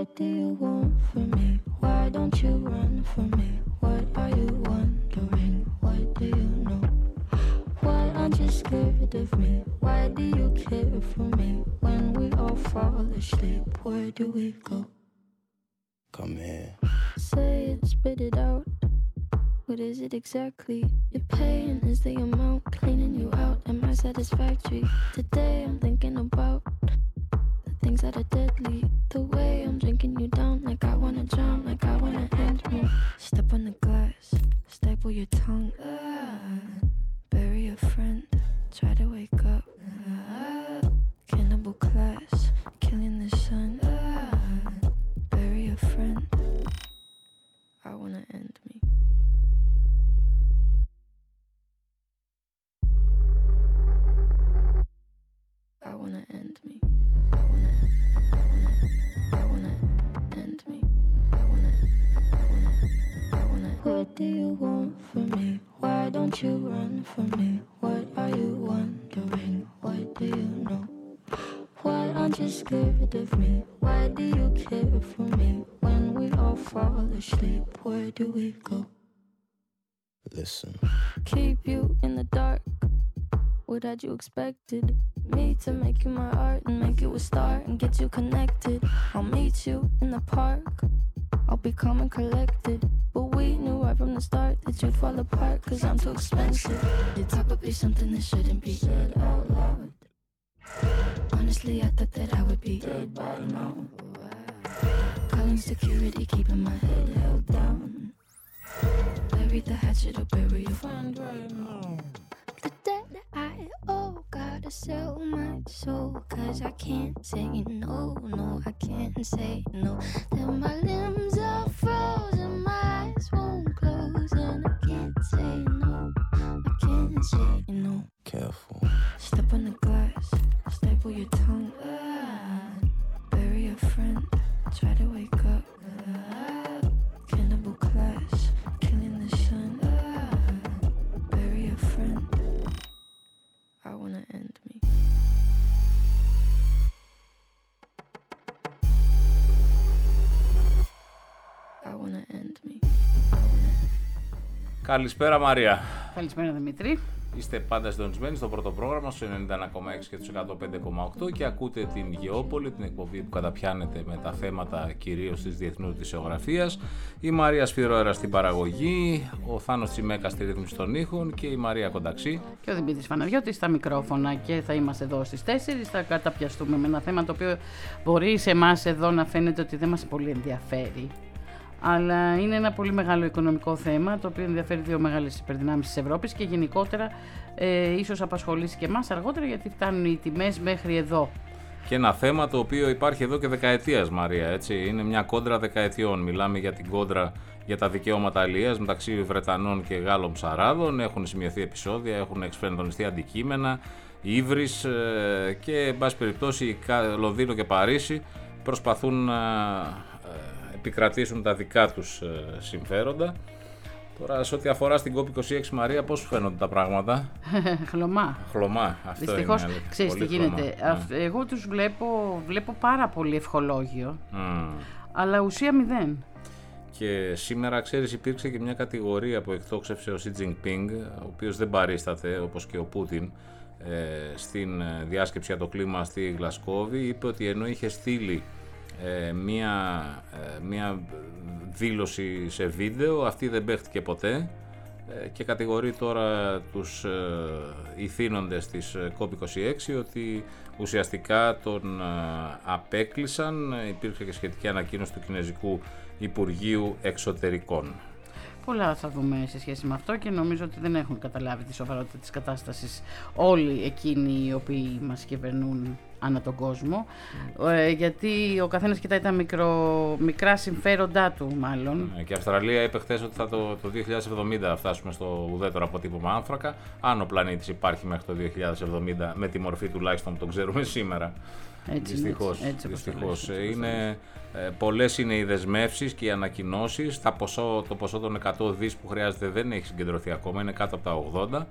What do you want from me? Why don't you run from me? What are you wondering? What do you know? Why aren't you scared of me? Why do you care for me? When we all fall asleep, where do we go? Come here. Say it, spit it out. What is it exactly? Your pain is the amount cleaning you out. Am I satisfactory? Today I'm thinking about the things that are deadly. The way I'm drinking you down, like I wanna drown, like I wanna end me. Step on the glass, staple your tongue. Bury a friend, try to wake up. Cannibal class, killing the sun. Bury a friend, I wanna end me. I wanna end me. I wanna end me. I wanna. What do you want from me? Why don't you run from me? What are you wondering? What do you know? Why aren't you scared of me? Why do you care for me? When we all fall asleep, where do we go? Listen. Keep you in the dark. What had you expected? Me to make you my art and make you a star and get you connected. I'll meet you in the park. I'll be calm and collected. But we knew right from the start that you'd fall apart, cause I'm too expensive. It's probably something that shouldn't be said out loud. Honestly, I thought that I would be dead by now. Calling security, keeping my head held down. Bury the hatchet or bury your friend right now. The debt I owe, gotta sell my soul, cause I can't say no, no, I can't say no. Then my limbs are frozen, my eyes won't close, and I can't say no, I can't say no. Careful. Step on the glass, staple your tongue. Bury a friend, try to wake up. Cannibal class, killing the sun. Bury a friend, I wanna end me. I wanna end me. Καλησπέρα Μαρία. Καλησπέρα Δημήτρη. Είστε πάντα συντονισμένοι στο πρώτο πρόγραμμα στο 91,6 και του 105,8 και ακούτε την Γεώπολη, την εκπομπή που καταπιάνεται με τα θέματα κυρίως της διεθνούς δισεογραφίας. Η Μαρία Σφυρόερα στην παραγωγή, ο Θάνος Τσιμέκας στη ρύθμιση των ήχων και η Μαρία Κονταξή. Και ο Δημήτρης Φαναριώτης στα μικρόφωνα, και θα είμαστε εδώ στις 4. Θα καταπιαστούμε με ένα θέμα το οποίο μπορεί σε εμάς εδώ να φαίνεται ότι δεν μας πολύ ενδιαφέρει. Αλλά είναι ένα πολύ μεγάλο οικονομικό θέμα, το οποίο ενδιαφέρει δύο μεγάλες υπερδυνάμεις της Ευρώπης και γενικότερα ίσως απασχολήσει και εμάς αργότερα, γιατί φτάνουν οι τιμές μέχρι εδώ. Και ένα θέμα το οποίο υπάρχει εδώ και δεκαετίας, Μαρία, έτσι. Είναι μια κόντρα δεκαετιών. Μιλάμε για την κόντρα για τα δικαιώματα αλίας μεταξύ Βρετανών και Γάλλων ψαράδων. Έχουν σημειωθεί επεισόδια, έχουν εξφενδονιστεί αντικείμενα, ύβρις και, εν πάση περιπτώσει, Λονδίνο και Παρίσι προσπαθούν να επικρατήσουν τα δικά τους συμφέροντα. Τώρα, σε ό,τι αφορά στην COP26, Μαρία, πώς σου φαίνονται τα πράγματα? Χλωμά. Αυτό δυστυχώς, είναι. Ξέρεις τι γίνεται. Εγώ τους βλέπω πάρα πολύ ευχολόγιο, αλλά ουσία μηδέν. Και σήμερα, ξέρεις, υπήρξε και μια κατηγορία που εκτόξευσε ο Xi Jinping, ο οποίος δεν παρίσταται, όπως και ο Πούτιν, στην διάσκεψη για το κλίμα στη Γλασκόβη. Είπε ότι ενώ είχε στείλει μία δήλωση σε βίντεο, αυτή δεν παίχτηκε ποτέ, και κατηγορεί τώρα τους ηθήνοντες της COP26 ότι ουσιαστικά τον απέκλεισαν. Υπήρξε και σχετική ανακοίνωση του Κινέζικου Υπουργείου Εξωτερικών. Πολλά θα δούμε σε σχέση με αυτό και νομίζω ότι δεν έχουν καταλάβει τη σοβαρότητα της κατάστασης όλοι εκείνοι οι οποίοι μας κυβερνούν ανά τον κόσμο, γιατί ο καθένας κοιτάει τα μικρά συμφέροντά του μάλλον. Και η Αυστραλία είπε χθες ότι θα το 2070 φτάσουμε στο ουδέτερο αποτύπωμα άνθρακα, αν ο πλανήτης υπάρχει μέχρι το 2070 με τη μορφή τουλάχιστον που τον ξέρουμε σήμερα. Δυστυχώς. Πολλές είναι οι δεσμεύσεις και οι ανακοινώσεις. Το ποσό των 100 δις που χρειάζεται δεν έχει συγκεντρωθεί ακόμα, είναι κάτω από τα 80.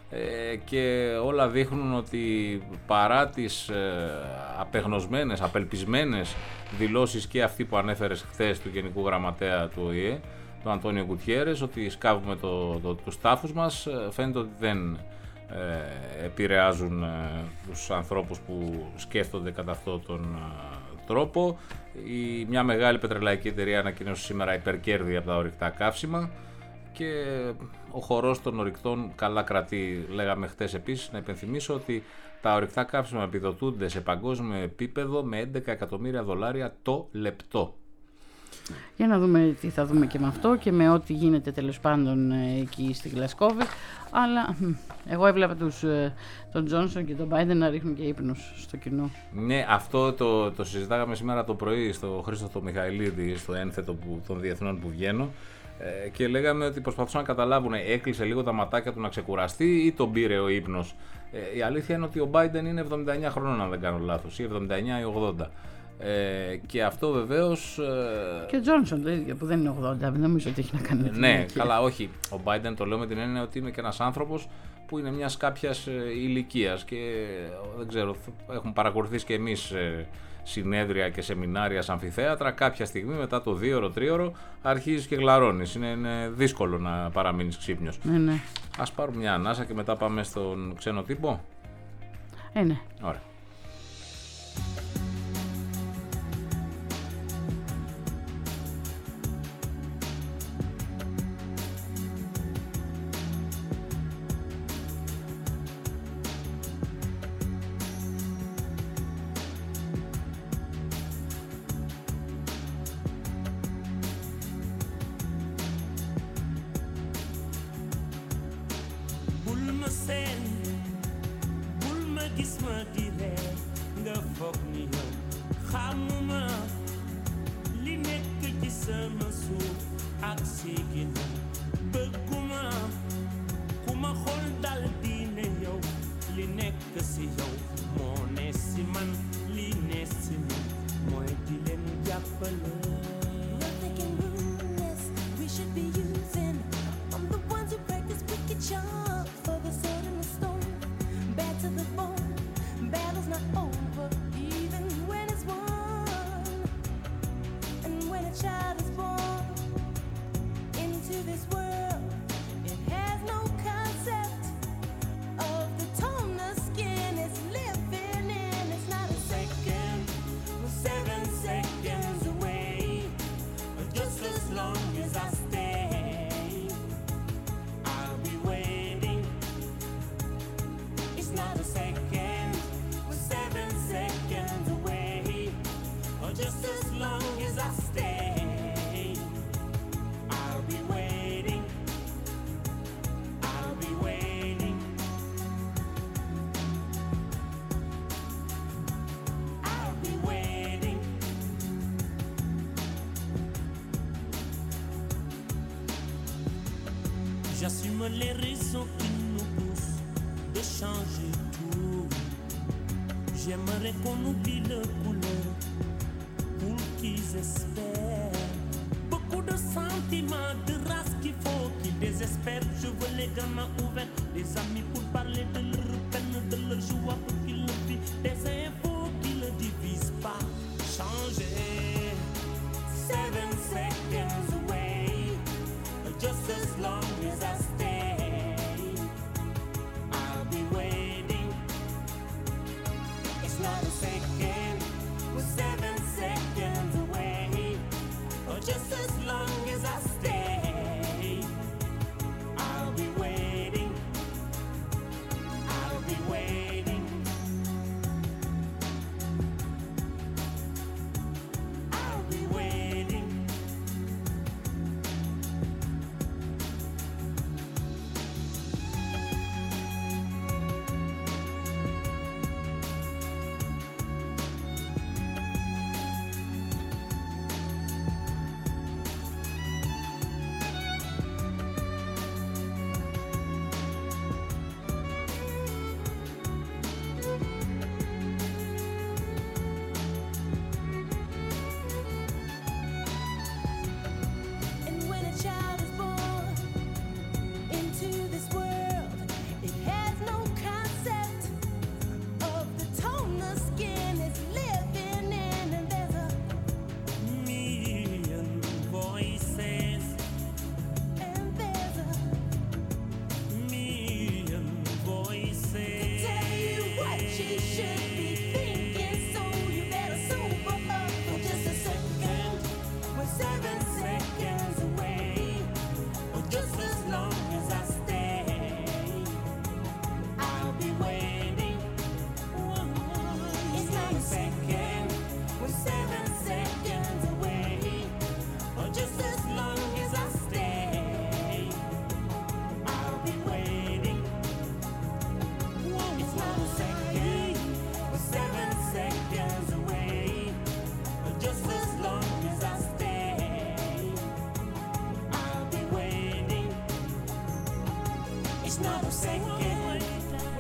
και όλα δείχνουν ότι παρά τις απεγνωσμένες, απελπισμένες δηλώσεις και αυτή που ανέφερες χθες του Γενικού Γραμματέα του ΟΗΕ, του Αντώνιο Γκουτιέρες, ότι σκάβουμε τους τάφους μας, φαίνεται ότι δεν επηρεάζουν τους ανθρώπους που σκέφτονται κατά αυτόν τον τρόπο. Μια μεγάλη πετρελαϊκή εταιρεία ανακοίνωσε σήμερα υπερκέρδη από τα ορυκτά καύσιμα και ο χορός των ορυκτών καλά κρατεί. Λέγαμε χτες επίσης, να υπενθυμίσω ότι τα ορυκτά καύσιμα επιδοτούνται σε παγκόσμιο επίπεδο με 11 εκατομμύρια δολάρια το λεπτό. Για να δούμε τι θα δούμε και με αυτό και με ό,τι γίνεται τέλος πάντων εκεί στη Γλασκόβη. Αλλά εγώ έβλεπα τον Τζόνσον και τον Μπάιντεν να ρίχνουν και ύπνους στο κοινό. Ναι, αυτό το συζητάγαμε σήμερα το πρωί στο Χρήστο το Μιχαηλίδη, στο ένθετο των διεθνών που βγαίνω, και λέγαμε ότι προσπαθούσαν να καταλάβουν, έκλεισε λίγο τα ματάκια του να ξεκουραστεί ή τον πήρε ο ύπνος. Η αλήθεια είναι ότι ο Μπάιντεν είναι 79 χρονών, αν δεν κάνω λάθος, ή 79 ή 80. Και αυτό βεβαίως. Και ο Τζόνσον το ίδιο, που δεν είναι 80, δεν νομίζω ότι έχει να κάνει με την ναι, καλά, όχι. Ο Μπάιντεν το λέω με την έννοια ότι είναι και ένας άνθρωπος που είναι μιας κάποιας ηλικίας και δεν ξέρω, έχουμε παρακολουθήσει και εμείς συνέδρια και σεμινάρια σε αμφιθέατρα. Κάποια στιγμή μετά το 2ωρο, 3ωρο αρχίζεις και γλαρώνεις. Είναι δύσκολο να παραμείνεις ξύπνιος. Ναι. Ας πάρουμε μια ανάσα και μετά πάμε στον ξένο τύπο. Ναι. Ωραία. J'assume les raisons qui nous poussent de changer tout. J'aimerais qu'on oublie le couleur pour qu'ils espèrent. Beaucoup de sentiments, de race qu'il faut qu'ils désespèrent. Je veux les gamins ouverts, des amis pour parler de leur peine, de leur joie pour qu'ils le vivent. Des infos qui ne divisent pas. Changer. 7 seconds away. Just as long as I stay, I'll be waiting. It's not a second, we're 7 seconds away. Or just as long as I stay, I'll be waiting.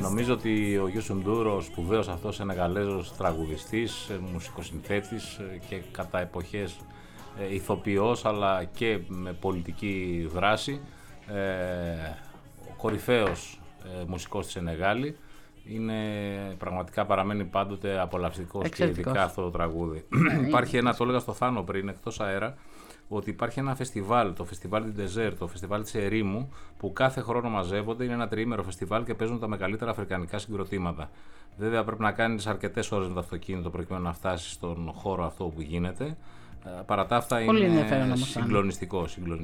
Νομίζω ότι ο Γιούσουν Ντούρ, ο σπουδαίος αυτός Σενεγαλέζος τραγουδιστής, μουσικοσυνθέτης και κατά εποχές ηθοποιός αλλά και με πολιτική δράση, ο κορυφαίος μουσικός της Σενεγάλη, πραγματικά παραμένει πάντοτε απολαυστικός και ειδικά αυτό το τραγούδι. Υπάρχει ένα, το έλεγα στο Θάνο πριν, εκτός αέρα, ότι υπάρχει ένα φεστιβάλ, το Φεστιβάλ του Ντεζέρ, το Φεστιβάλ της Ερήμου, που κάθε χρόνο μαζεύονται, είναι ένα τριήμερο φεστιβάλ και παίζουν τα μεγαλύτερα αφρικανικά συγκροτήματα. Βέβαια πρέπει να κάνεις αρκετές ώρες με το αυτοκίνητο προκειμένου να φτάσεις στον χώρο αυτό που γίνεται. Παρά τα αυτά είναι συγκλονιστικό.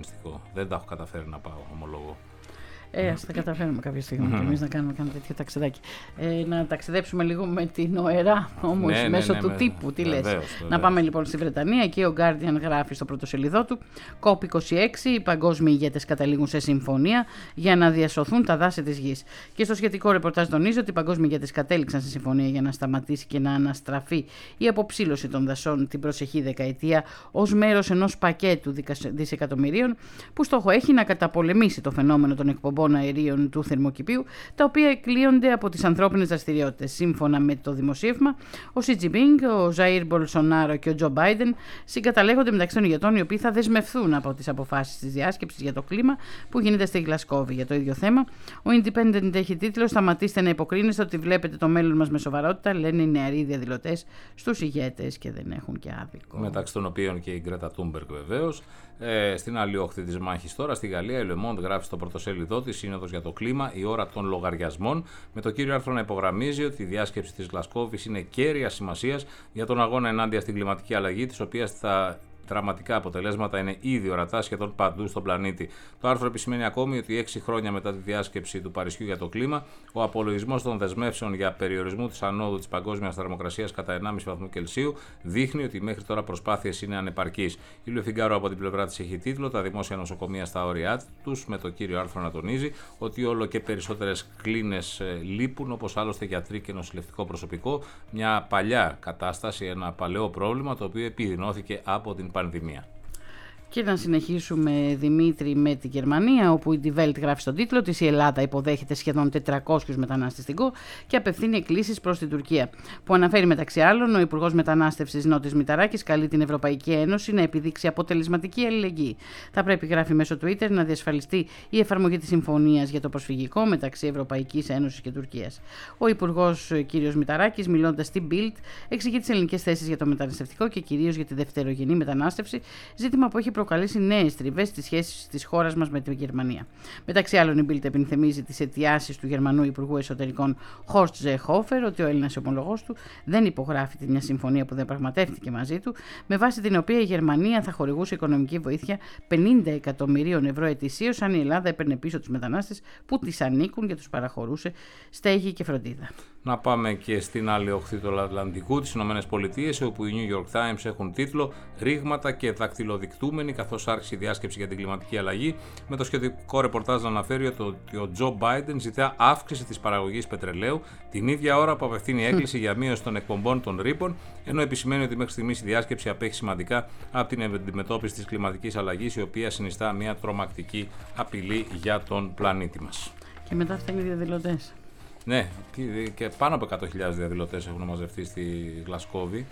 Δεν τα έχω καταφέρει να πάω, ομολογώ. Ας τα καταφέρουμε κάποια στιγμή και εμείς να κάνουμε τέτοιο ταξιδάκι. Να ταξιδέψουμε λίγο με την ΟΕΡΑ όμως μέσω του τύπου. Τι λες. Να πάμε λοιπόν στη Βρετανία. Εκεί ο Guardian γράφει στο πρωτοσελιδό του: COP26, οι παγκόσμιοι ηγέτες καταλήγουν σε συμφωνία για να διασωθούν τα δάση της γης. Και στο σχετικό ρεπορτάζ τονίζει ότι οι παγκόσμιοι ηγέτες κατέληξαν σε συμφωνία για να σταματήσει και να αναστραφεί η αποψήλωση των δασών την προσεχή δεκαετία ως μέρος ενός πακέτου δισεκατομμυρίων που στόχο έχει να καταπολεμήσει το φαινόμενο των εκπομπών αερίων του θερμοκηπίου, τα οποία εκλείονται από τις ανθρώπινες δραστηριότητες. Σύμφωνα με το δημοσίευμα, ο Σι Τζινπίνγκ, ο Ζαΐρ Μπολσονάρο και ο Τζο Μπάιντεν συγκαταλέγονται μεταξύ των ηγετών οι οποίοι θα δεσμευθούν από τις αποφάσεις της διάσκεψης για το κλίμα που γίνεται στη Γλασκόβη. Για το ίδιο θέμα, ο Independent έχει τίτλο: «Σταματήστε να υποκρίνεστε ότι βλέπετε το μέλλον μας με σοβαρότητα», λένε οι νεαροί διαδηλωτές στους ηγέτες, και δεν έχουν και άδικο. Μεταξύ των οποίων και η Γκρέτα Τούνμπεργκ βεβαίως. Στην άλλη όχθη της μάχης τώρα, στη Γαλλία, η Le Monde γράφει στο πρωτοσέλιδό της: Σύνοδος για το κλίμα, η ώρα των λογαριασμών, με το κύριο άρθρο να υπογραμμίζει ότι η διάσκεψη της Γλασκόβης είναι κέρια σημασίας για τον αγώνα ενάντια στην κλιματική αλλαγή, της οποίας τα δραματικά αποτελέσματα είναι ήδη ορατά σχεδόν παντού στον πλανήτη. Το άρθρο επισημαίνει ακόμη ότι 6 χρόνια μετά τη διάσκεψη του Παρισιού για το κλίμα, ο απολογισμός των δεσμεύσεων για περιορισμό της ανόδου της παγκόσμιας θερμοκρασίας κατά 1,5 βαθμού Κελσίου δείχνει ότι μέχρι τώρα προσπάθειες είναι ανεπαρκείς. Η Le Figaro από την πλευρά της έχει τίτλο: «Τα δημόσια νοσοκομεία στα όρια τους», με το κύριο άρθρο να τονίζει ότι όλο και περισσότερες κλίνες λείπουν, όπως άλλωστε γιατροί και νοσηλευτικό προσωπικό. Μια παλιά κατάσταση, ένα παλαιό πρόβλημα, το οποίο επιδεινώθηκε από την πανδημία. Και να συνεχίσουμε, Δημήτρη, με τη Γερμανία, όπου η Die Welt γράφει στον τίτλο της: «Η Ελλάδα υποδέχεται σχεδόν 400 μετανάστες στην ΚΟ και απευθύνει εκκλήσεις προς την Τουρκία». Που αναφέρει μεταξύ άλλων ο Υπουργός Μετανάστευσης Νότης Μηταράκης καλεί την Ευρωπαϊκή Ένωση να επιδείξει αποτελεσματική αλληλεγγύη. Θα πρέπει, γράφει μέσω Twitter, να διασφαλιστεί η εφαρμογή της συμφωνίας για το προσφυγικό μεταξύ Ευρωπαϊκής Ένωσης και Τουρκίας. Ο Υπουργός κ. Μηταράκης, μιλώντας στην Bild, εξηγεί τις ελληνικές θέσεις για το μεταναστευτικό και κυρίως για τη δευτερογενή μετανάστευση, ζήτημα που έχει προκαλέσει νέες τριβές στις σχέσεις της χώρας μας με τη Γερμανία. Μεταξύ άλλων, η Bild επενθυμίζει τις αιτιάσεις του Γερμανού Υπουργού Εσωτερικών Horst Seehofer ότι ο Έλληνας ομολογός του δεν υπογράφει μια συμφωνία που διαπραγματεύτηκε μαζί του, με βάση την οποία η Γερμανία θα χορηγούσε οικονομική βοήθεια 50 εκατομμυρίων ευρώ ετησίως αν η Ελλάδα έπαιρνε πίσω τους μετανάστες που της ανήκουν και τους παραχωρούσε στέγη και φροντίδα. Να πάμε και στην άλλη όχθη του Ατλαντικού, τις ΗΠΑ, όπου οι New York Times έχουν τίτλο «Ρήγματα και δακτυλοδεικτούμενοι καθώς άρχισε η διάσκεψη για την κλιματική αλλαγή», με το σχετικό ρεπορτάζ να αναφέρει ότι ο Τζο Μπάιντεν ζητά αύξηση της παραγωγής πετρελαίου την ίδια ώρα που απευθύνει έκκληση για μείωση των εκπομπών των ρήπων, ενώ επισημαίνει ότι μέχρι στιγμής η διάσκεψη απέχει σημαντικά από την αντιμετώπιση της κλιματικής αλλαγής, η οποία συνιστά μια τρομακτική απειλή για τον πλανήτη μας. Και μετά φτάνει οι διαδηλωτές. Ναι, και πάνω από 100.000 διαδηλωτές έχουν μαζευτεί στη Γλασκόβη.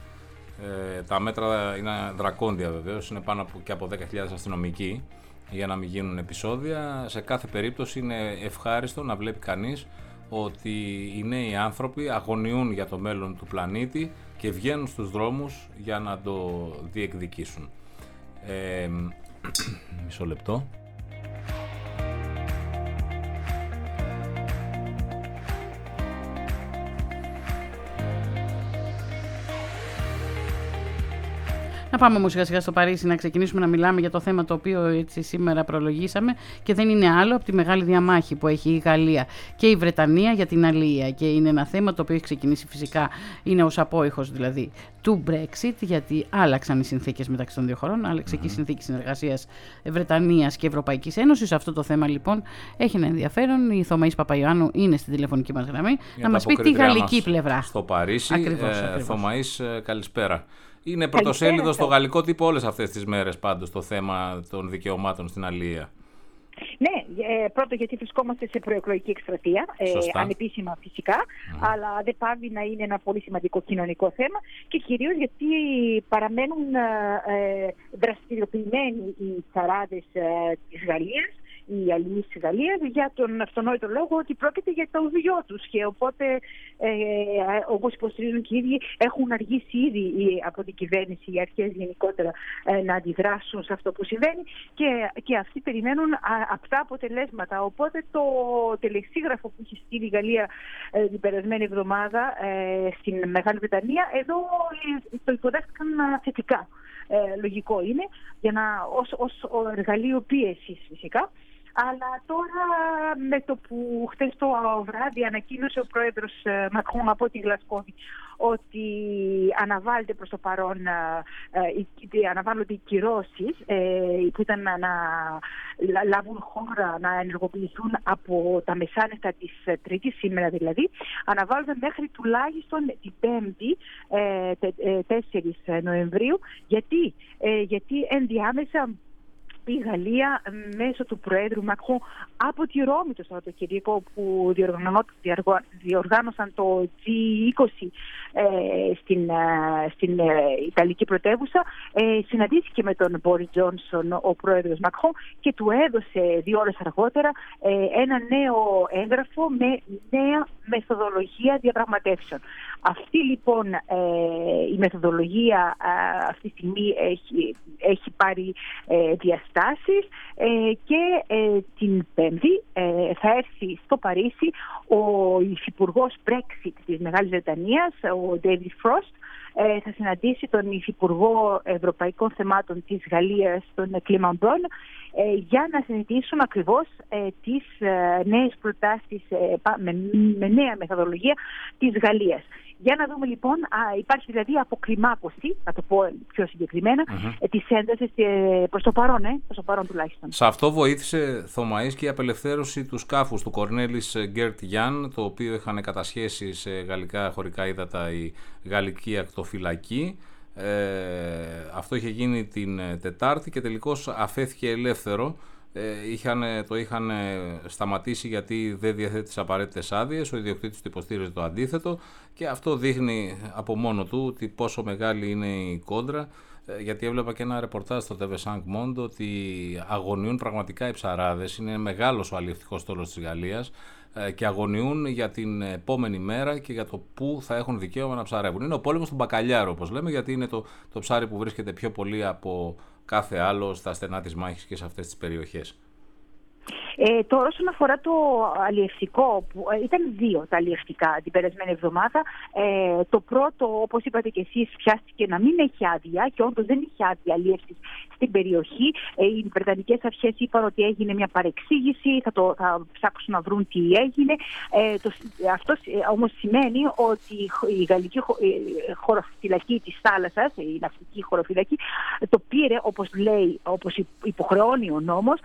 Τα μέτρα είναι δρακόντια βεβαίως, είναι πάνω και από 10.000 αστυνομικοί για να μην γίνουν επεισόδια. Σε κάθε περίπτωση είναι ευχάριστο να βλέπει κανείς ότι οι νέοι άνθρωποι αγωνιούν για το μέλλον του πλανήτη και βγαίνουν στους δρόμους για να το διεκδικήσουν. Μισό λεπτό. Να πάμε όμως σιγά σιγά στο Παρίσι, να ξεκινήσουμε να μιλάμε για το θέμα το οποίο έτσι σήμερα προλογίσαμε και δεν είναι άλλο από τη μεγάλη διαμάχη που έχει η Γαλλία και η Βρετανία για την αλία, και είναι ένα θέμα το οποίο έχει ξεκινήσει, φυσικά είναι ως απόϊχος δηλαδή του Brexit, γιατί άλλαξαν οι συνθήκες μεταξύ των δύο χωρών, άλλαξε και η συνθήκη συνεργασίας Βρετανίας και Ευρωπαϊκής Ένωσης. Αυτό το θέμα λοιπόν έχει ένα ενδιαφέρον. Η Θωμαής Παπαϊωάννου είναι στην τηλεφωνική μας γραμμή να μας πει τη γαλλική πλευρά. Στο Παρίσι. Ακριβώς. Θωμαής, καλησπέρα. Είναι πρωτοσέλιδο στο γαλλικό τύπο όλες αυτές τις μέρες πάντως το θέμα των δικαιωμάτων στην αλία. Ναι, πρώτο γιατί βρισκόμαστε σε προεκλογική εκστρατεία, ανεπίσημα φυσικά, αλλά δεν πάβει να είναι ένα πολύ σημαντικό κοινωνικό θέμα και κυρίως γιατί παραμένουν δραστηριοποιημένοι οι ψαράδες της Γαλλίας, οι αλληλείς της Γαλλίας, για τον αυτονόητο λόγο ότι πρόκειται για το βιό τους και οπότε όπως υποστηρίζουν και οι ίδιοι έχουν αργήσει ήδη από την κυβέρνηση, οι αρχές γενικότερα να αντιδράσουν σε αυτό που συμβαίνει και αυτοί περιμένουν αυτά αποτελέσματα. Οπότε το τελεσίγραφο που έχει στείλει η Γαλλία την περασμένη εβδομάδα στην Μεγάλη Βρετανία, εδώ το υποδέχτηκαν θετικά. Λογικό είναι, για ως εργαλείο πίεσης φυσικά. Αλλά τώρα με το που χθες το βράδυ ανακοίνωσε ο πρόεδρος Μακρόν από τη Γλασκόβη ότι αναβάλλεται προς το παρόν, αναβάλλονται οι κυρώσεις που ήταν να λάβουν χώρα, να ενεργοποιηθούν από τα μεσάνυχτα της Τρίτης, σήμερα δηλαδή, αναβάλλονται μέχρι τουλάχιστον την Πέμπτη, 4 Νοεμβρίου. Γιατί ενδιάμεσα η Γαλλία μέσω του Προέδρου Μακρόν από τη Ρώμη το Σαββατοκύριακο που διοργάνωσαν το G20 στην Ιταλική πρωτεύουσα, συναντήθηκε με τον Μπόρις Τζόνσον ο Πρόεδρος Μακρόν και του έδωσε 2 ώρες αργότερα ένα νέο έγγραφο με νέα μεθοδολογία διαπραγματεύσεων. Αυτή λοιπόν η μεθοδολογία αυτή τη στιγμή έχει πάρει διαστάσεις και την Πέμπτη θα έρθει στο Παρίσι ο υφυπουργός Brexit της Μεγάλης Βρετανίας, ο David Frost, θα συναντήσει τον Υφυπουργό Ευρωπαϊκών Θεμάτων της Γαλλίας, τον Clément Beaune, για να συζητήσουν ακριβώς τις νέες προτάσεις με νέα μεθοδολογία της Γαλλίας. Για να δούμε λοιπόν, υπάρχει δηλαδή αποκλιμάκωση, θα το πω πιο συγκεκριμένα, της έντασης προς το παρόν τουλάχιστον. Σε αυτό βοήθησε, Θωμαής, και η απελευθέρωση του σκάφους του Κορνέλης Γκέρτ Γιάν, το οποίο είχαν κατασχέσει σε γαλλικά χωρικά ύδατα η γαλλική ακτοφυλακή. Αυτό είχε γίνει την Τετάρτη και τελικώς αφέθηκε ελεύθερο. Το είχαν σταματήσει γιατί δεν διαθέτει τις απαραίτητες άδειες, ο ιδιοκτήτης του υποστήριζε το αντίθετο και αυτό δείχνει από μόνο του ότι πόσο μεγάλη είναι η κόντρα, γιατί έβλεπα και ένα ρεπορτάζ στο TV5 Monde ότι αγωνιούν πραγματικά οι ψαράδες, είναι μεγάλος ο αλλιευτικός στόλος της Γαλλίας και αγωνιούν για την επόμενη μέρα και για το πού θα έχουν δικαίωμα να ψαρεύουν. Είναι ο πόλεμος του μπακαλιάρου, όπως λέμε, γιατί είναι το ψάρι που βρίσκεται πιο πολύ από κάθε άλλο στα στενά της μάχης και σε αυτές τις περιοχές. Τώρα όσον αφορά το αλλιευτικό, που ήταν 2 τα αλλιευτικά την περασμένη εβδομάδα, το πρώτο, όπως είπατε και εσείς, πιάστηκε να μην έχει άδεια και όντως δεν είχε άδεια αλλιεύσης στην περιοχή. Οι βρετανικές αρχές είπαν ότι έγινε μια παρεξήγηση, θα ψάξουν να βρουν τι έγινε. Αυτό όμως σημαίνει ότι η γαλλική χωροφυλακή της θάλασσας, η ναυτική χωροφυλακή, το πήρε, όπως υποχρεώνει ο νόμος,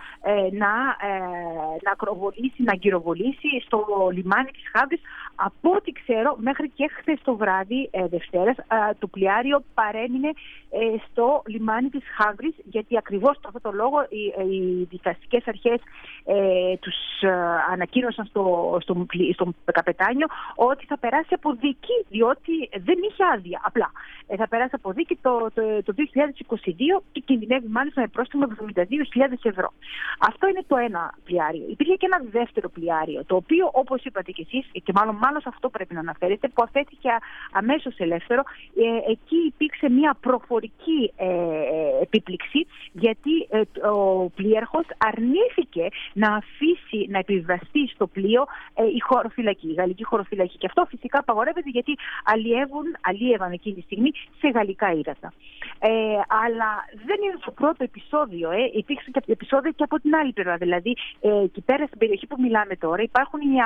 να ακροβολήσει, να αγκυροβολήσει στο λιμάνι της Χαύρης. Από ό,τι ξέρω, μέχρι και χθες το βράδυ, Δευτέρας, το πλοιάριο παρέμεινε στο λιμάνι της Χαύρης, γιατί ακριβώς από αυτό το λόγο οι δικαστικές αρχές τους ανακοίνωσαν στον καπετάνιο ότι θα περάσει από δίκη, διότι δεν είχε άδεια. Απλά θα περάσει από δίκη το 2022 και κινδυνεύει μάλιστα με πρόστιμο 72.000 ευρώ. Αυτό είναι το ένα πλοιάριο. Υπήρχε και ένα δεύτερο πλοιάριο, το οποίο, όπως είπατε και εσείς, και μάλλον σε αυτό πρέπει να αναφέρετε, που αφέθηκε αμέσως ελεύθερο. Εκεί υπήρξε μια προφορική επίπληξη, γιατί ο πλοίαρχος αρνήθηκε να αφήσει να επιβιβαστεί στο πλοίο η χωροφυλακή, η γαλλική χωροφυλακή. Και αυτό φυσικά απαγορεύεται, γιατί αλλιεύαν εκείνη τη στιγμή σε γαλλικά ύδατα. Αλλά δεν είναι το πρώτο επεισόδιο. Υπήρξαν και επεισόδια και από την άλλη πλευρά. Δηλαδή, εκεί πέρα στην περιοχή που μιλάμε τώρα, υπάρχουν οι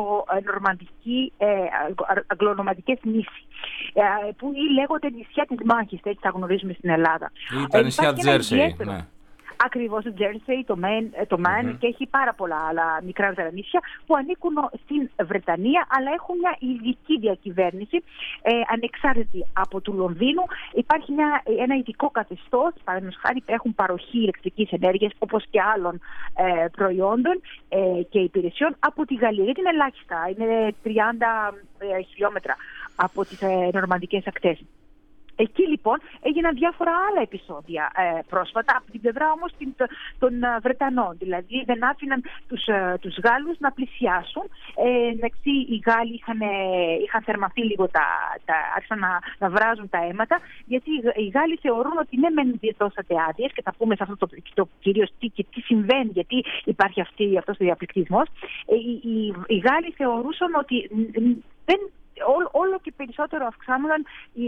αγγλονομαντικές νήσοι, που λέγονται νησιά της μάχης, έτσι τα γνωρίζουμε στην Ελλάδα. Ή τα νησιά Τζέρσεϊ. Ακριβώς, το Jersey, το Maine και έχει πάρα πολλά άλλα μικρά νησιά που ανήκουν στην Βρετανία, αλλά έχουν μια ειδική διακυβέρνηση, ανεξάρτητη από του Λονδίνου. Υπάρχει ένα ειδικό καθεστώς, παραδείγματος χάρη έχουν παροχή ηλεκτρικής ενέργειας όπως και άλλων προϊόντων και υπηρεσιών από τη Γαλλία, γιατί είναι ελάχιστα, είναι 30 χιλιόμετρα από τις νορμανδικές ακτές. Εκεί λοιπόν έγιναν διάφορα άλλα επεισόδια πρόσφατα, από την πλευρά όμως των Βρετανών. Δηλαδή δεν άφηναν τους Γάλλους να πλησιάσουν. Εντάξει, οι Γάλλοι είχαν θερμαθεί λίγο, άρχισαν να βράζουν τα αίματα, γιατί οι Γάλλοι θεωρούν ότι ναι, μεν δώσατε άδειες, και θα πούμε σε αυτό το κυρίως τι συμβαίνει, γιατί υπάρχει αυτός ο διαπληκτισμός. Οι Γάλλοι θεωρούσαν ότι όλο και περισσότερο αυξάνονταν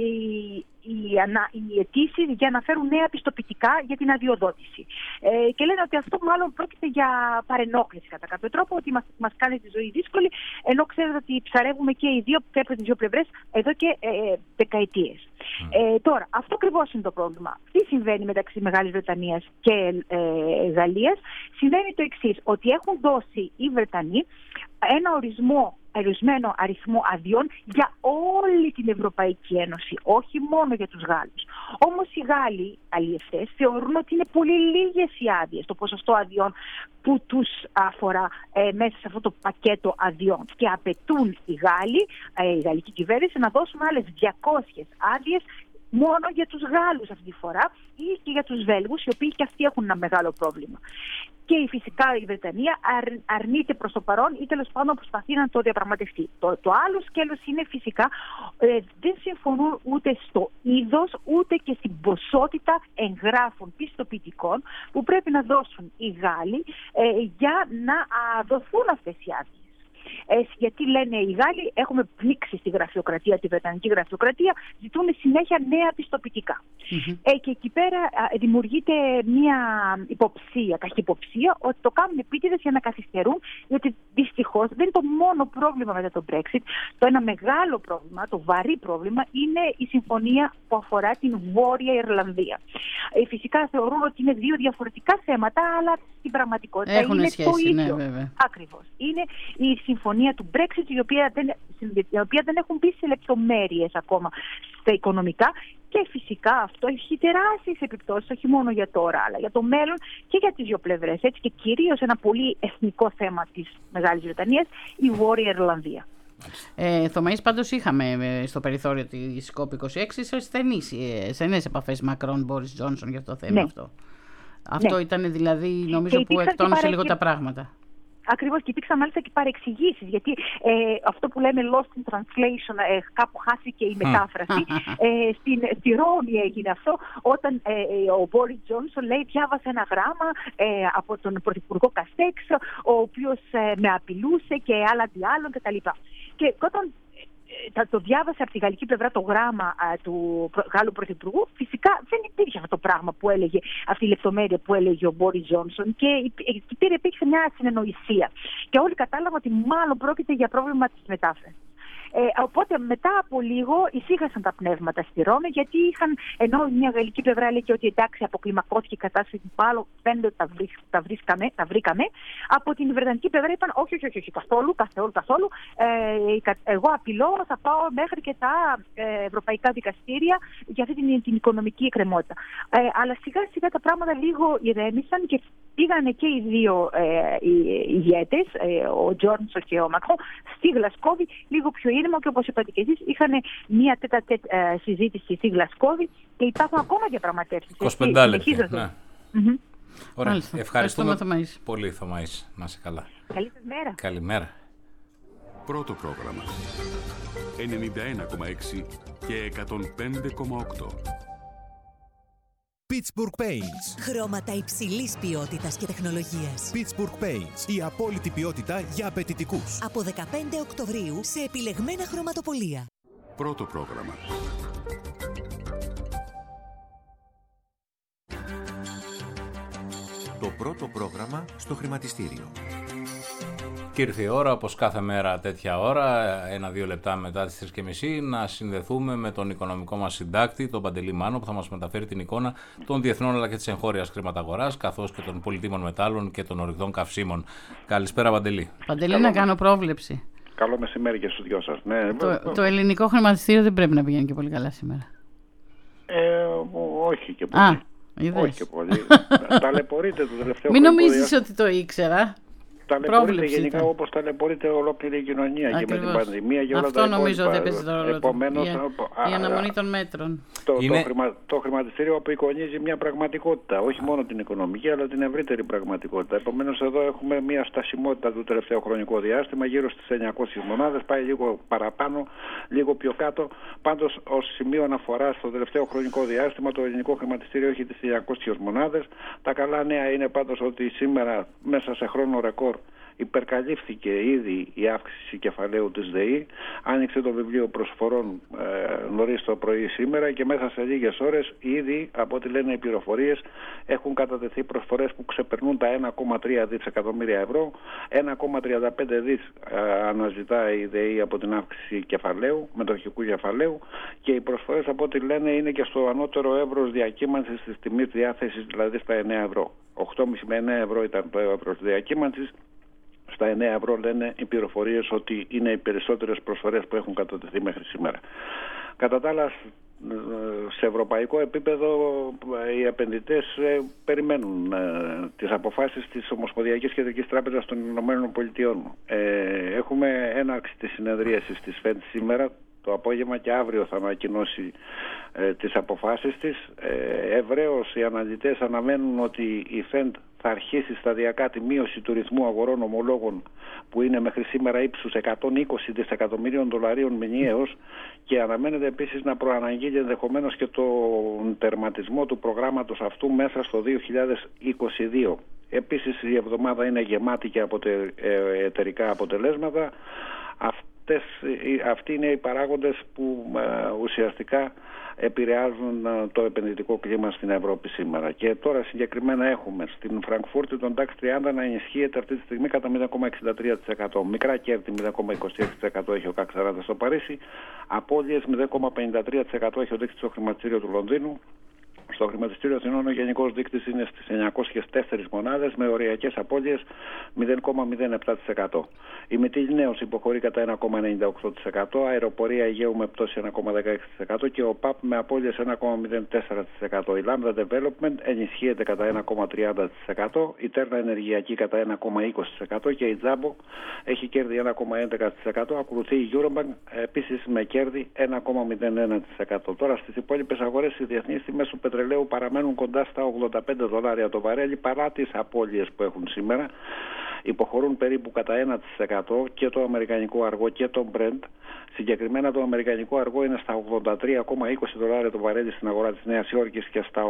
οι αιτήσεις για να φέρουν νέα πιστοποιητικά για την αδειοδότηση. Και λένε ότι αυτό μάλλον πρόκειται για παρενόχληση κατά κάποιο τρόπο, ότι μας κάνει τη ζωή δύσκολη, ενώ ξέρετε ότι ψαρεύουμε και οι δύο πλευρές εδώ και δεκαετίες. Τώρα, αυτό ακριβώς είναι το πρόβλημα. Τι συμβαίνει μεταξύ Μεγάλης Βρετανίας και Γαλλίας? Συμβαίνει το εξής, ότι έχουν δώσει οι Βρετανοί ένα ορισμένο αριθμό αδειών για όλη την Ευρωπαϊκή Ένωση, όχι μόνο για τους Γάλλους. Όμως οι Γάλλοι αλλιευτές θεωρούν ότι είναι πολύ λίγες οι άδειες, το ποσοστό αδειών που τους αφορά μέσα σε αυτό το πακέτο αδειών, και απαιτούν οι Γάλλοι, η γαλλική κυβέρνηση, να δώσουν άλλες 200 άδειες μόνο για τους Γάλλους αυτή τη φορά, ή και για τους Βέλγους, οι οποίοι και αυτοί έχουν ένα μεγάλο πρόβλημα. Και φυσικά η Βρετανία αρνείται προς το παρόν, ή τέλος πάντων προσπαθεί να το διαπραγματευτεί. Το άλλο σκέλος είναι φυσικά δεν συμφωνούν ούτε στο είδος ούτε και στην ποσότητα εγγράφων πιστοποιητικών που πρέπει να δώσουν οι Γάλλοι για να δοθούν αυτές οι άδειες. Γιατί λένε οι Γάλλοι, έχουμε πνίξει στη γραφειοκρατία, τη βρετανική γραφειοκρατία, ζητούν συνέχεια νέα πιστοποιητικά. Και εκεί πέρα δημιουργείται μια υποψία, καχυποψία, ότι το κάνουν επίτηδες για να καθυστερούν, γιατί δυστυχώς δεν είναι το μόνο πρόβλημα μετά το Brexit. Το ένα μεγάλο πρόβλημα, το βαρύ πρόβλημα, είναι η συμφωνία που αφορά την Βόρεια Ιρλανδία. Φυσικά θεωρούν ότι είναι δύο διαφορετικά θέματα, αλλά στην πραγματικότητα είναι σχέση, το ίδιο. Ναι, ακριβώς. Είναι η συμφωνία του Brexit, η οποία δεν έχουν μπει σε λεπτομέρειες ακόμα στα οικονομικά, και φυσικά αυτό έχει τεράστιες επιπτώσεις, όχι μόνο για τώρα, αλλά για το μέλλον και για τις δύο πλευρές. Έτσι, και κυρίως ένα πολύ εθνικό θέμα της Μεγάλης Βρετανίας, η Βόρεια Ιρλανδία. Θωμαής, πάντως είχαμε στο περιθώριο της COP26 στενές επαφές Μακρόν-Μπόρις Τζόνσον για το θέμα αυτό. Αυτό ήταν δηλαδή, νομίζω, που εκτόνωσε λίγο τα πράγματα. Ακριβώς, και υπήρξαν μάλιστα και παρεξηγήσεις, γιατί αυτό που λέμε lost in translation, κάπου χάθηκε η μετάφραση. Στη Ρώμη έγινε αυτό, όταν ο Μπόρις Τζόνσον λέει, διάβασε ένα γράμμα από τον Πρωθυπουργό Καστέξ, ο οποίος με απειλούσε και άλλα τι άλλων κτλ. Και όταν το διάβασε από τη γαλλική πλευρά το γράμμα του Γάλλου Πρωθυπουργού, φυσικά δεν υπήρχε αυτό το πράγμα που έλεγε, αυτή η λεπτομέρεια που έλεγε ο Μπόρις Τζόνσον, και εκεί πέρα υπήρχε μια συνεννοησία. Και όλοι κατάλαβαν ότι μάλλον πρόκειται για πρόβλημα της μετάφρασης. Οπότε μετά από λίγο ησύχασαν τα πνεύματα στη Ρώμη, γιατί ενώ μια γαλλική πλευρά έλεγε ότι εντάξει, αποκλιμακώθηκε η κατάσταση του Πάλου, φαίνεται ότι τα βρήκαμε. Από την βρετανική πλευρά είπαν όχι, καθόλου. Εγώ απειλώ, θα πάω μέχρι και τα ευρωπαϊκά δικαστήρια για αυτή την οικονομική εκκρεμότητα. Αλλά σιγά σιγά τα πράγματα λίγο ηρέμησαν και πήγανε και οι δύο ηγέτες, ο Τζόνσον και ο Μακρόν, στη Γλασκόβη λίγο πιο ήρεμα, και όπως είπατε και εσείς, είχαν μια τέτα-τέτ συζήτηση στη Γλασκόβη και υπάρχουν ακόμα διαπραγματεύσεις. 25 λεπτά. Ναι. Ωραία. Ευχαριστούμε πολύ, Θωμαής. Να είσαι καλά. Καλή σας μέρα. Καλημέρα. Πρώτο πρόγραμμα 91,6 και 105,8. Pittsburgh Paints. Χρώματα υψηλής ποιότητας και τεχνολογίας. Pittsburgh Paints. Η απόλυτη ποιότητα για απαιτητικούς. Από 15 Οκτωβρίου σε επιλεγμένα χρωματοπωλεία. Πρώτο πρόγραμμα. Το πρώτο πρόγραμμα στο χρηματιστήριο. Και ήρθε η ώρα, όπως κάθε μέρα τέτοια ώρα, 1-2 λεπτά μετά τις 3:30, να συνδεθούμε με τον οικονομικό μας συντάκτη, τον Παντελή Μάνο, που θα μας μεταφέρει την εικόνα των διεθνών αλλά και της εγχώριας χρηματαγοράς, καθώς και των πολυτήμων μετάλλων και των ορυκτών καυσίμων. Καλησπέρα, Παντελή. Παντελή, να κάνω πρόβλεψη. Καλό μεσημέρι και στους δυο σας. Ναι, το ελληνικό χρηματιστήριο δεν πρέπει να πηγαίνει και πολύ καλά σήμερα. Όχι και πολύ. Όχι και πολύ. Ταλαιπωρείται το τελευταίο Μην νομίζεις ότι το ήξερα. Ταλαιπωρείται γενικά όπως ταλαιπωρείται ολόκληρη η κοινωνία. Ακριβώς. Και με την πανδημία και όλα αυτό τα υπόλοιπα. νομίζω ότι έπαιζε το ρόλο του. Η αναμονή των μέτρων. Το χρηματιστήριο απεικονίζει μια πραγματικότητα, όχι μόνο την οικονομική αλλά την ευρύτερη πραγματικότητα. Επομένως εδώ έχουμε μια στασιμότητα του τελευταίου χρονικού διάστημα γύρω στις 900 μονάδες, πάει λίγο παραπάνω, λίγο πιο κάτω. Πάντως ως σημείο αναφορά στο τελευταίο χρονικό διάστημα το ελληνικό χρηματιστήριο έχει τις 900 μονάδες. Τα καλά νέα είναι πάντως ότι σήμερα μέσα σε χρόνο ρεκόρ υπερκαλύφθηκε ήδη η αύξηση κεφαλαίου της ΔΕΗ. Άνοιξε το βιβλίο προσφορών νωρίς το πρωί σήμερα και μέσα σε λίγες ώρες ήδη, από ό,τι λένε οι πληροφορίες, έχουν κατατεθεί προσφορές που ξεπερνούν τα 1,3 δισεκατομμύρια ευρώ. 1,35 δις αναζητά η ΔΕΗ από την αύξηση κεφαλαίου, μετοχικού κεφαλαίου, και οι προσφορές, από ό,τι λένε, είναι και στο ανώτερο εύρος διακύμανσης της τιμής διάθεσης, δηλαδή στα 9 ευρώ. 8,5 με 9 ευρώ ήταν το εύρος διακύμανσης. Στα 9 ευρώ λένε οι πληροφορίες ότι είναι οι περισσότερες προσφορές που έχουν κατατεθεί μέχρι σήμερα. Κατά τα άλλα, σε ευρωπαϊκό επίπεδο οι επενδυτές περιμένουν τις αποφάσεις της Ομοσπονδιακής Κεντρικής Τράπεζας των Ηνωμένων Πολιτειών. Έχουμε έναρξη της συνεδρίασης της ΦΕΔ σήμερα το απόγευμα και αύριο θα ανακοινώσει τις αποφάσεις της. Ευρέως οι αναλυτές αναμένουν ότι η ΦΕΔ θα αρχίσει σταδιακά τη μείωση του ρυθμού αγορών ομολόγων που είναι μέχρι σήμερα ύψους 120 δισεκατομμυρίων δολαρίων μηνιαίως, και αναμένεται επίσης να προαναγγείλει ενδεχομένως και τον τερματισμό του προγράμματος αυτού μέσα στο 2022. Επίσης η εβδομάδα είναι γεμάτη και εταιρικά αποτελέσματα. Αυτοί είναι οι παράγοντες που ουσιαστικά επηρεάζουν το επενδυτικό κλίμα στην Ευρώπη σήμερα. Και τώρα συγκεκριμένα έχουμε στην Φραγκφούρτη τον DAX 30 να ενισχύεται αυτή τη στιγμή κατά 0,63%. Μικρά κέρδη 0,26% έχει ο CAC 40 στο Παρίσι. Απώλειες 0,53% έχει ο δείκτης στο χρηματιστήριο του Λονδίνου. Στο χρηματιστήριο Αθηνών ο γενικός δείκτης είναι στις 904 μονάδες με οριακές απώλειες 0,07%. Η Μητυλινέως υποχωρεί κατά 1,98%, αεροπορία Αιγαίου με πτώση 1,16% και ο ΠΑΠ με απώλειες 1,04%. Η Lambda Development ενισχύεται κατά 1,30%, η Τέρνα Ενεργειακή κατά 1,20% και η Τζάμπο έχει κέρδη 1,11%. Ακολουθεί η Eurobank επίσης με κέρδη 1,01%. Τώρα στις υπόλοιπες αγορές οι διεθνείς τιμές του πετρελαίου παραμένουν κοντά στα $85 το βαρέλι παρά τις απώλειες που έχουν σήμερα. Υποχωρούν περίπου κατά 1% και το αμερικανικό αργό και το Brent. Συγκεκριμένα το αμερικανικό αργό είναι στα $83,20 το βαρέλι στην αγορά της Νέας Υόρκης και στα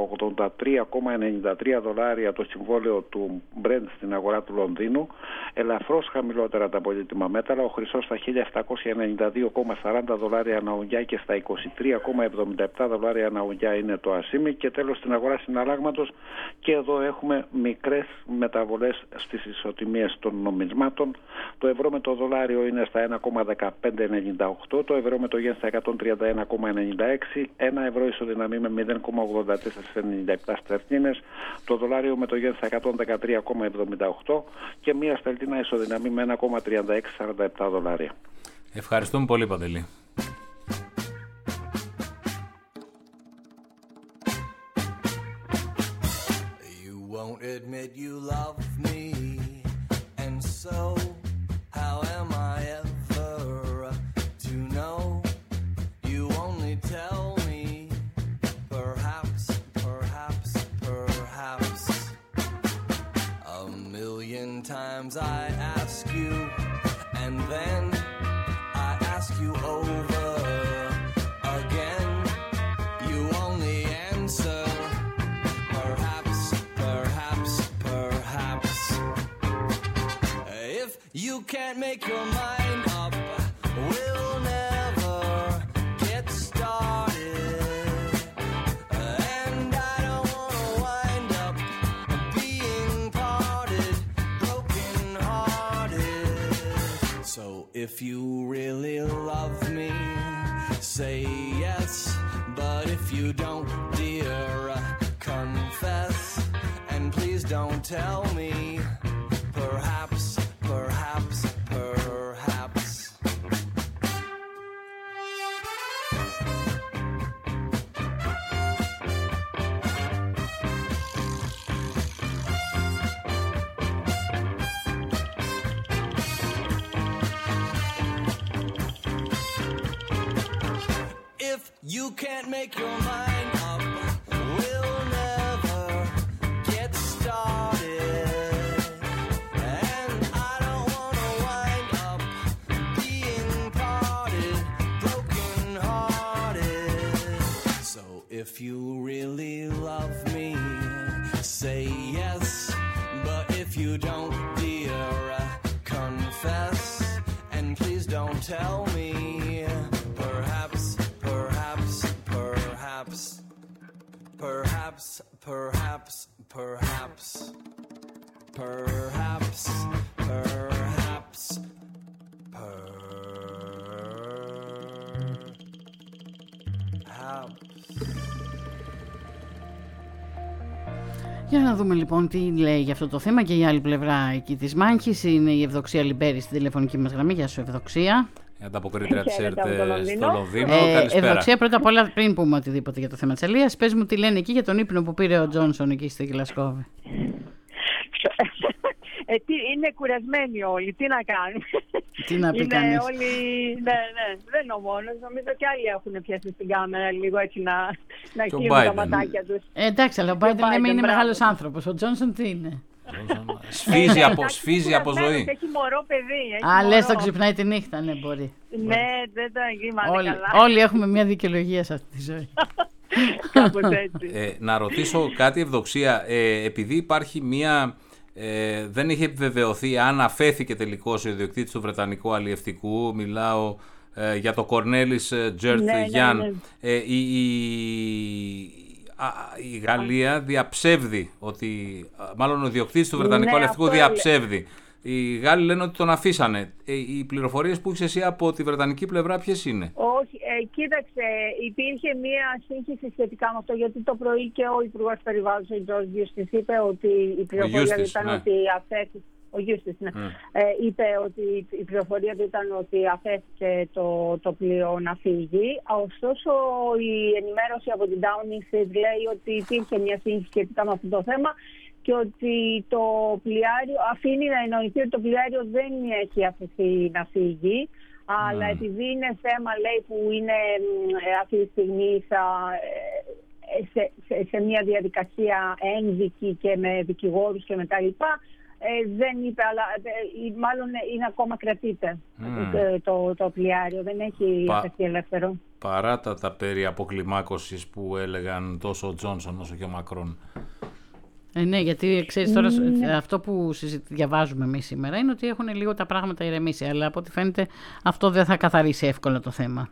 $83,93 το συμβόλαιο του Brent στην αγορά του Λονδίνου. Ελαφρώς χαμηλότερα τα πολύτιμα μέταλλα. Ο χρυσός στα $1.792,40 ανά ουγγιά και στα $23,77 ανά ουγγιά είναι το ασίμι. Και τέλος στην αγορά συναλλάγματος, και εδώ έχουμε μικρές μεταβολές στις ισοτιμίες των νομισμάτων. Το ευρώ με το δολάριο είναι στα 1,1598, το ευρώ με το γεν στα 131,96, ένα ευρώ ισοδυναμεί με 0,8497 στερλίνες, το δολάριο με το γεν στα 113,78 και μία στελτίνα ισοδυναμεί με 1,3647 δολάρια. Ευχαριστούμε πολύ, Παντελή. Admit you love me, and so how am I ever to know? You only tell me perhaps a million times I ask you, and then I ask you over again. You only answer you can't make your mind up, we'll never get started. And I don't wanna wind up being parted, broken hearted. if you really love me, say yes. But if you don't, dear, confess. And please don't tell me, perhaps, perhaps, perhaps. If you can't make your mind up, we'll never get started. And I don't wanna wind up being parted, broken hearted. So if you really love me, say yes. But if you don't, dear, confess. And please don't tell me, perhaps, perhaps, perhaps, perhaps, perhaps, perhaps, perhaps, perhaps, perhaps. Για να δούμε λοιπόν τι λέει για αυτό το θέμα και η άλλη πλευρά εκεί της μάχης. Είναι η Ευδοξία Λιμπέρη στην τηλεφωνική μας γραμμή. Γεια σου, Ευδοξία. Η ανταποκρίτρια της ΕΡΤ στο Λονδίνο. Καλησπέρα. Ευδοξία, πρώτα απ' όλα, πριν πούμε οτιδήποτε για το θέμα της Αλίας, πες μου τι λένε εκεί για τον ύπνο που πήρε ο Τζόνσον εκεί στη Γλασκόβη. Είναι κουρασμένοι όλοι, τι να κάνουν. Τι να πει κανείς. Όλοι, ναι, δεν είναι ο μόνος. Νομίζω και άλλοι έχουν πιάσει στην κάμερα λίγο έτσι να κλείνουν τα ματάκια τους. Εντάξει, αλλά ο Μπάιντεν είναι μεγάλος άνθρωπος. Ο Τζόνσον τι είναι. Σφίζει από ζωή. Έχει μωρό παιδί. Α, λες το ξυπνάει τη νύχτα, ναι, μπορεί. Ναι, δεν το εγκλήμαται καλά. Όλοι έχουμε μια δικαιολογία σε αυτή τη ζωή. Κάπως έτσι. Να ρωτήσω κάτι, Ευδοξία, επειδή υπάρχει μια... δεν είχε επιβεβαιωθεί αν αφέθηκε τελικώς ο ιδιοκτήτης του Βρετανικού αλλιευτικού, μιλάω για το Κορνέλης Τζέρτ Γιάν. Η Γαλλία διαψεύδει ότι, μάλλον ο ιδιοκτήτης του Βρετανικού αλλιευτικού διαψεύδει. Οι Γάλλοι λένε ότι τον αφήσανε. Οι πληροφορίες που έχεις εσύ από τη βρετανική πλευρά ποιες είναι? Όχι, κοίταξε, υπήρχε μία σύγχυση σχετικά με αυτό, γιατί το πρωί και ο Υπουργός Περιβάλλοντος, ο Τζορτζ Γιούστις, είπε ότι η πληροφορία ήταν ότι αφέθηκε. Ο Γιούστις, ναι. Είπε ότι η πληροφορία του ήταν ότι αφέθηκε το πλοίο να φύγει. Ωστόσο, η ενημέρωση από την Downing Street λέει ότι υπήρχε μια σύγχυση σχετικά με αυτό το θέμα και ότι το πλοιάριο αφήνει να εννοηθεί ότι το πλοιάριο δεν έχει αφηθεί να φύγει, αλλά επειδή είναι θέμα, λέει, που είναι αυτή τη στιγμή σε μια διαδικασία ένδικη και με δικηγόρους και μετά λοιπά, δεν είπε, αλλά μάλλον είναι ακόμα κρατείται το πλοιάριο, δεν έχει αφαιθεί ελεύθερο. Παρά τα περί αποκλιμάκωσης που έλεγαν τόσο ο Τζόνσον όσο και ο Μακρόν. Ναι, γιατί ξέρεις τώρα, αυτό που διαβάζουμε εμείς σήμερα είναι ότι έχουν λίγο τα πράγματα ηρεμήσει, αλλά από ό,τι φαίνεται αυτό δεν θα καθαρίσει εύκολα το θέμα.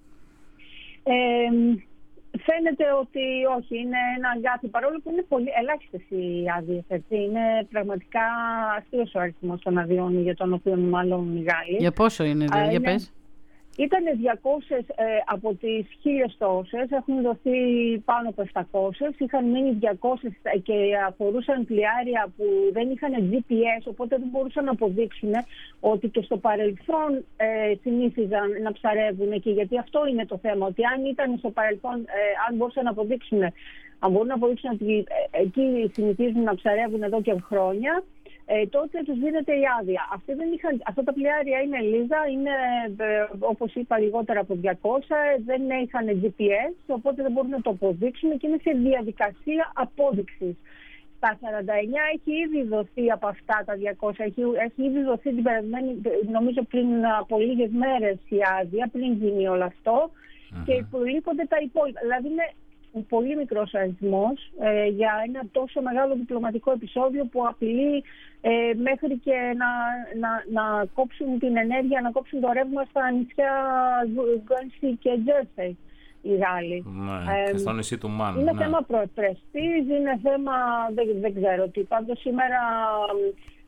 Φαίνεται ότι όχι, είναι ένα αγκάθι, παρόλο που είναι πολύ ελάχιστες οι άδειες, έτσι. Είναι πραγματικά αστείος ο αριθμός των αδειών για τον οποίο μάλλον οι Γάλλοι. Για πόσο είναι, για πες? Ήταν 200 από τις 1.000 τόσες, έχουν δοθεί πάνω από 700, είχαν μείνει 200 και αφορούσαν πλοιάρια που δεν είχαν GPS, οπότε δεν μπορούσαν να αποδείξουν ότι και στο παρελθόν συνήθιζαν να ψαρεύουν, και γιατί αυτό είναι το θέμα, ότι αν ήταν στο παρελθόν, αν μπορούσαν να αποδείξουν, αν μπορούν να αποδείξουν ότι εκεί συνηθίζουν να ψαρεύουν εδώ και χρόνια, τότε τους δίνεται η άδεια. Αυτά τα πλοιάρια είναι λίζα, είναι όπως είπα λιγότερα από 200, δεν είχαν GPS, οπότε δεν μπορούν να το αποδείξουν και είναι σε διαδικασία απόδειξης. Στα 49 έχει ήδη δοθεί από αυτά τα 200, έχει ήδη δοθεί την περασμένη, νομίζω πριν από λίγες μέρες η άδεια, πριν γίνει όλο αυτό, και υπολείπονται τα υπόλοιπα. Δηλαδή είναι πολύ μικρός αριθμός για ένα τόσο μεγάλο διπλωματικό επεισόδιο που απειλεί μέχρι και να κόψουν την ενέργεια, να κόψουν το ρεύμα στα νησιά Γκόνσι και Τζέρσεϊ οι Γάλλοι. Και στο νησί του Μάν. Είναι θέμα πρεστίζ, είναι θέμα, δεν ξέρω τι. Πάντως σήμερα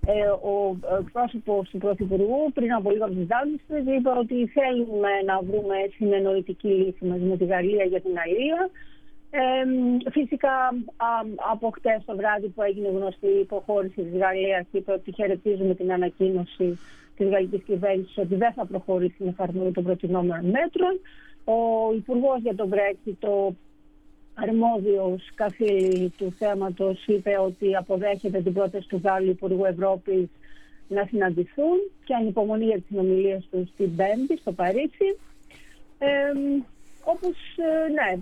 ο εκπρόσωπος του Πρωθυπουργού πριν από λίγο από τις Downing είπε ότι θέλουμε να βρούμε συνεννοητική λύση μαζί με τη Γαλλία για την αλία. Φυσικά από χτες το βράδυ που έγινε γνωστή η υποχώρηση της Γαλλίας, είπε ότι χαιρετίζουμε την ανακοίνωση της γαλλικής κυβέρνησης ότι δεν θα προχωρήσει στην εφαρμογή των προτινόμενων μέτρων. Ο Υπουργός για το Brexit, ο αρμόδιος καθήλη του θέματος, είπε ότι αποδέχεται την πρόταση του Γάλλου Υπουργού Ευρώπης να συναντηθούν και ανυπομονεί για τις συνομιλίες τους την Πέμπτη στο Παρίσι. Όπως, ναι,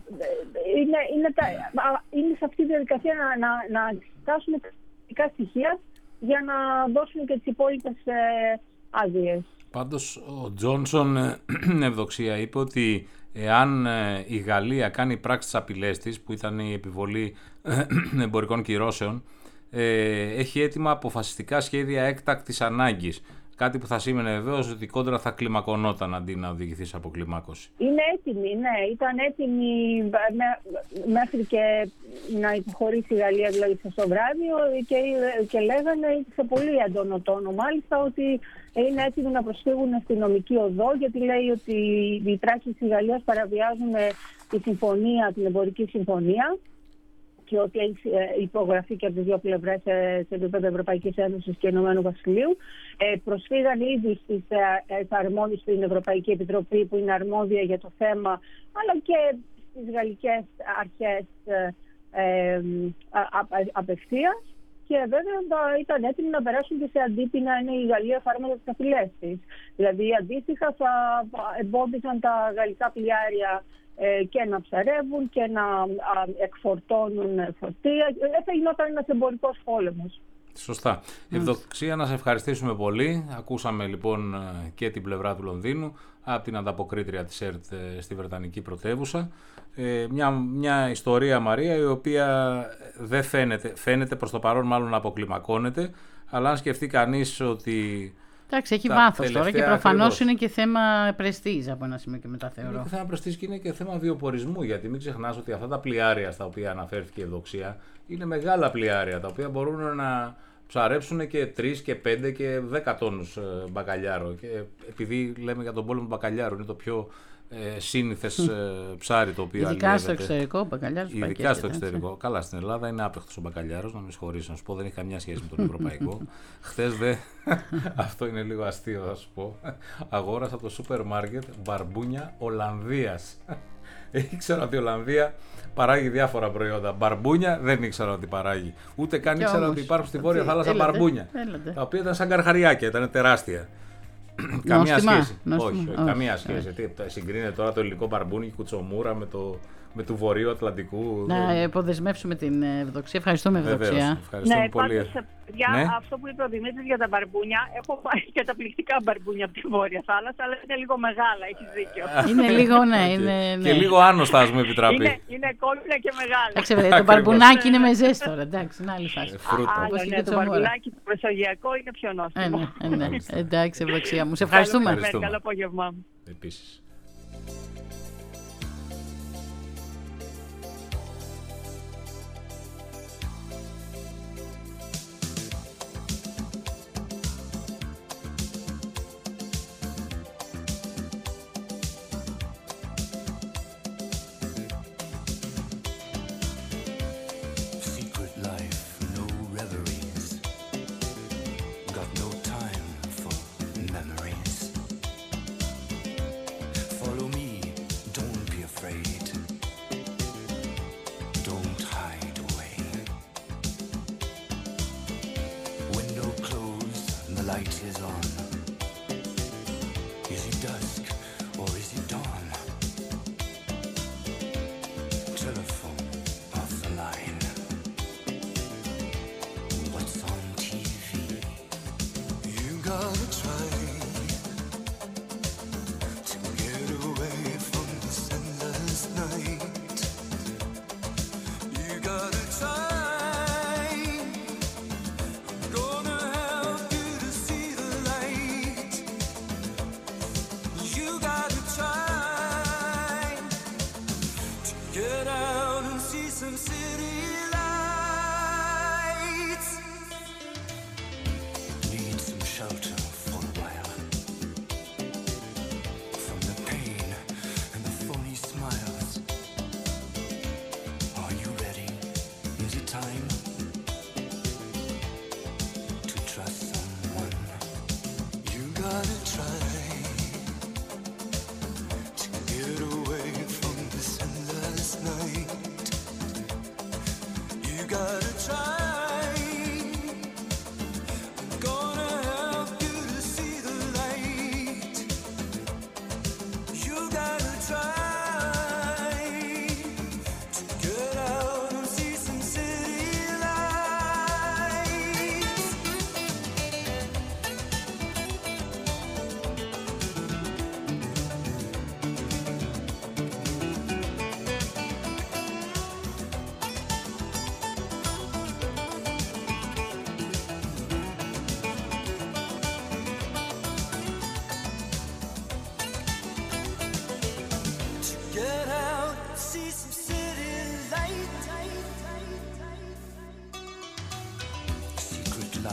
είναι σε αυτή τη διαδικασία να εξετάσουν τα στοιχεία για να δώσουν και τις υπόλοιπες άδειες. Πάντως ο Τζόνσον, ευδοξία, είπε ότι εάν η Γαλλία κάνει πράξη τις απειλές της, που ήταν η επιβολή εμπορικών κυρώσεων, έχει έτοιμα αποφασιστικά σχέδια έκτακτης ανάγκης. Κάτι που θα σήμαινε βεβαίως ότι η κόντρα θα κλιμακωνόταν αντί να οδηγηθεί σε αποκλιμάκωση. Είναι έτοιμη, ναι. Ήταν έτοιμη μέχρι και να υποχωρήσει η Γαλλία, δηλαδή στο βράδυ, και λέγανε σε πολύ έντονο τόνο μάλιστα ότι είναι έτοιμοι να προσφύγουν στη νομική οδό, γιατί λέει ότι οι πράξεις της Γαλλίας παραβιάζουν τη συμφωνία, την εμπορική συμφωνία, και ότι έχει υπογραφεί και από τις δύο πλευρές σε επίπεδο Ευρωπαϊκής Ένωσης και Ηνωμένου Βασιλείου. Προσφύγαν ήδη στην Ευρωπαϊκή Επιτροπή, που είναι αρμόδια για το θέμα, αλλά και στις γαλλικές αρχές απευθείας. Και βέβαια ήταν έτοιμοι να περάσουν και σε αντίπεινα είναι η Γαλλία εφάρμοζε τις απειλές της. Δηλαδή αντίστοιχα θα εμπόδισαν τα γαλλικά πλοιάρια και να ψαρεύουν και να εκφορτώνουν φορτία. Θα γινόταν ένας εμπορικός πόλεμος. Σωστά. Ευδοξία, να σε ευχαριστήσουμε πολύ. Ακούσαμε λοιπόν και την πλευρά του Λονδίνου από την ανταποκρίτρια της ΕΡΤ στη Βρετανική πρωτεύουσα. Μια ιστορία, Μαρία, η οποία δεν φαίνεται προς το παρόν μάλλον να αποκλιμακώνεται, αλλά αν σκεφτεί κανείς ότι... Εντάξει, έχει βάθος τώρα και προφανώς είναι και θέμα πρεστίζ από ένα σημείο και μετά, θεωρώ. Είναι και θέμα πρεστίζ και είναι και θέμα βιοπορισμού, γιατί μην ξεχνάς ότι αυτά τα πλοιάρια στα οποία αναφέρθηκε η Ευδοξία είναι μεγάλα πλοιάρια, τα οποία μπορούν να ψαρέψουν και 3 και 5 και 10 τόνους μπακαλιάρο. Και επειδή λέμε για τον πόλεμο του μπακαλιάρου, είναι το πιο σύνηθες ψάρι το οποίο αλλιεύεται. Ειδικά στο εξωτερικό, μπακαλιάρος. Ειδικά στο εξωτερικό. Καλά, στην Ελλάδα είναι άπεχτος ο μπακαλιάρος, να με συγχωρήσεις να σου πω, δεν έχει καμιά σχέση με τον ευρωπαϊκό. Χθες αυτό είναι λίγο αστείο, θα σου πω. Αγόρασα από το σούπερ μάρκετ μπαρμπούνια Ολλανδίας. Ήξερα ότι η Ολλανδία παράγει διάφορα προϊόντα. Μπαρμπούνια δεν ήξερα ότι παράγει. Ούτε καν ήξερα ότι υπάρχουν στη Βόρεια Θάλασσα μπαρμπούνια. Τα οποία ήταν σαν καρχαριάκια, ήταν τεράστια. Καμία σχέση. Όχι, καμία σχέση. Συγκρίνεται τώρα το ελληνικό μπαρμπούνι και κουτσομούρα με του Βορείου Ατλαντικού. Να υποδεσμεύσουμε την Ευδοξία. Ευχαριστούμε, Ευδοξία. Ευχαριστούμε πολύ. Πάντως, αυτό που είπε ο Δημήτρης για τα μπαρμπούνια, έχω πάει καταπληκτικά μπαρμπούνια από τη Βόρεια Θάλασσα, αλλά είναι λίγο μεγάλα, έχεις δίκιο. Είναι λίγο, ναι. Και λίγο άνοστα, ας μου επιτραπεί. Είναι κόλληνα και μεγάλα. Το μπαρμπουνάκι είναι με ζέστη τώρα, εντάξει, είναι άλλη φάση. Το μπαρμπουνάκι το μεσογειακό είναι πιο νόστιμο. Εντάξει, Ευδοξία μου. Σε ευχαριστούμε. Καλό απόγευμά. Επίσης.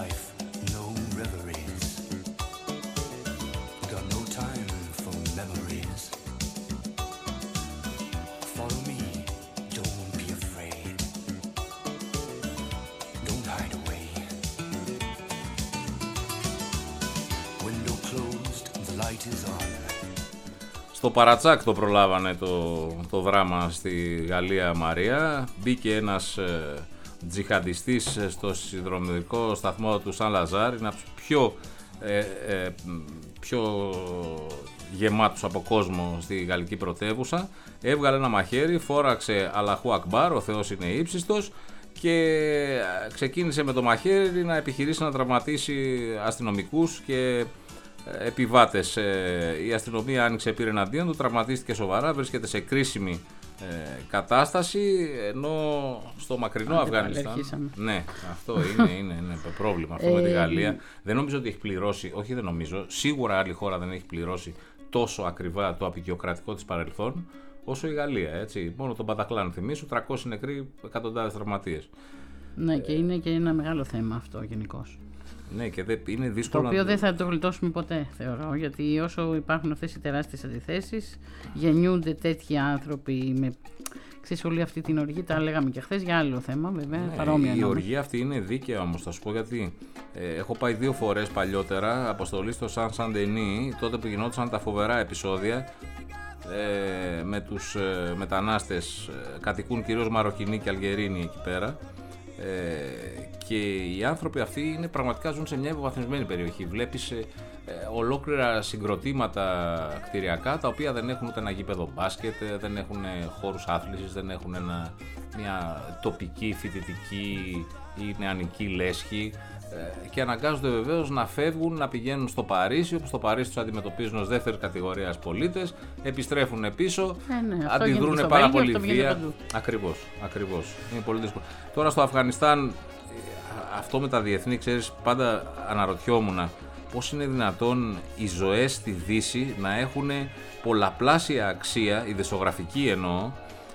life, no reveries. Got no time for memories. Follow me, don't be afraid. Don't hide away. Window closed, the light is on. Στο Παρατσάκ το προλάβανε το δράμα στη Γαλλία, Μαρία. Μπήκε ένας τζιχαντιστής στο συνδρομητικό σταθμό του Σαν Λαζάρ, είναι από τους πιο γεμάτους από κόσμο στη γαλλική πρωτεύουσα. Έβγαλε ένα μαχαίρι, φόραξε Αλαχού Ακμπάρ, ο Θεός είναι ύψιστος, και ξεκίνησε με το μαχαίρι να επιχειρήσει να τραυματίσει αστυνομικούς και επιβάτες. Η αστυνομία άνοιξε πύρ εναντίον του, τραυματίστηκε σοβαρά, βρίσκεται σε κρίσιμη κατάσταση, ενώ στο μακρινό Αφγανιστάν. Ναι, αυτό είναι πρόβλημα αυτό με τη Γαλλία. Δεν νομίζω ότι έχει πληρώσει, όχι δεν νομίζω, σίγουρα άλλη χώρα δεν έχει πληρώσει τόσο ακριβά το απεικιοκρατικό της παρελθόν όσο η Γαλλία, έτσι. Μόνο τον Μπατακλάν θυμίσου, 300 νεκροί, εκατοντάδες τραυματίες. Ναι, και είναι και ένα μεγάλο θέμα αυτό γενικώς. Ναι, και είναι δύσκολο. Το οποίο δεν θα το γλιτώσουμε ποτέ, θεωρώ, γιατί όσο υπάρχουν αυτές οι τεράστιες αντιθέσεις, γεννιούνται τέτοιοι άνθρωποι με. Ξέρεις, όλη αυτή την οργή, τα λέγαμε και χθες για άλλο θέμα, βέβαια. Ναι, παρόμοια. Η οργή αυτή είναι δίκαια όμως, θα σου πω γιατί. Έχω πάει 2 φορές παλιότερα αποστολή στο Σαν Σαντενί, τότε που γινόντουσαν τα φοβερά επεισόδια με τους μετανάστες, κατοικούν κυρίως Μαροκινοί και Αλγερίνοι εκεί πέρα. Και οι άνθρωποι αυτοί είναι, πραγματικά ζουν σε μια υποβαθμισμένη περιοχή. Βλέπεις ολόκληρα συγκροτήματα κτηριακά, τα οποία δεν έχουν ούτε ένα γήπεδο μπάσκετ, δεν έχουν χώρους άθλησης, δεν έχουν μια τοπική φοιτητική ή νεανική λέσχη, και αναγκάζονται βεβαίως να φεύγουν, να πηγαίνουν στο Παρίσι, όπου στο Παρίσι τους αντιμετωπίζουν ως δεύτερης κατηγορίας πολίτες, επιστρέφουν πίσω, αντιδρούν πάρα πολύ βία. Ακριβώς. Είναι πολύ δύσκολο. Τώρα στο Αφγανιστάν, αυτό με τα διεθνή, ξέρεις, πάντα αναρωτιόμουν πώς είναι δυνατόν οι ζωές στη Δύση να έχουν πολλαπλάσια αξία, η δεσογραφική εννοώ,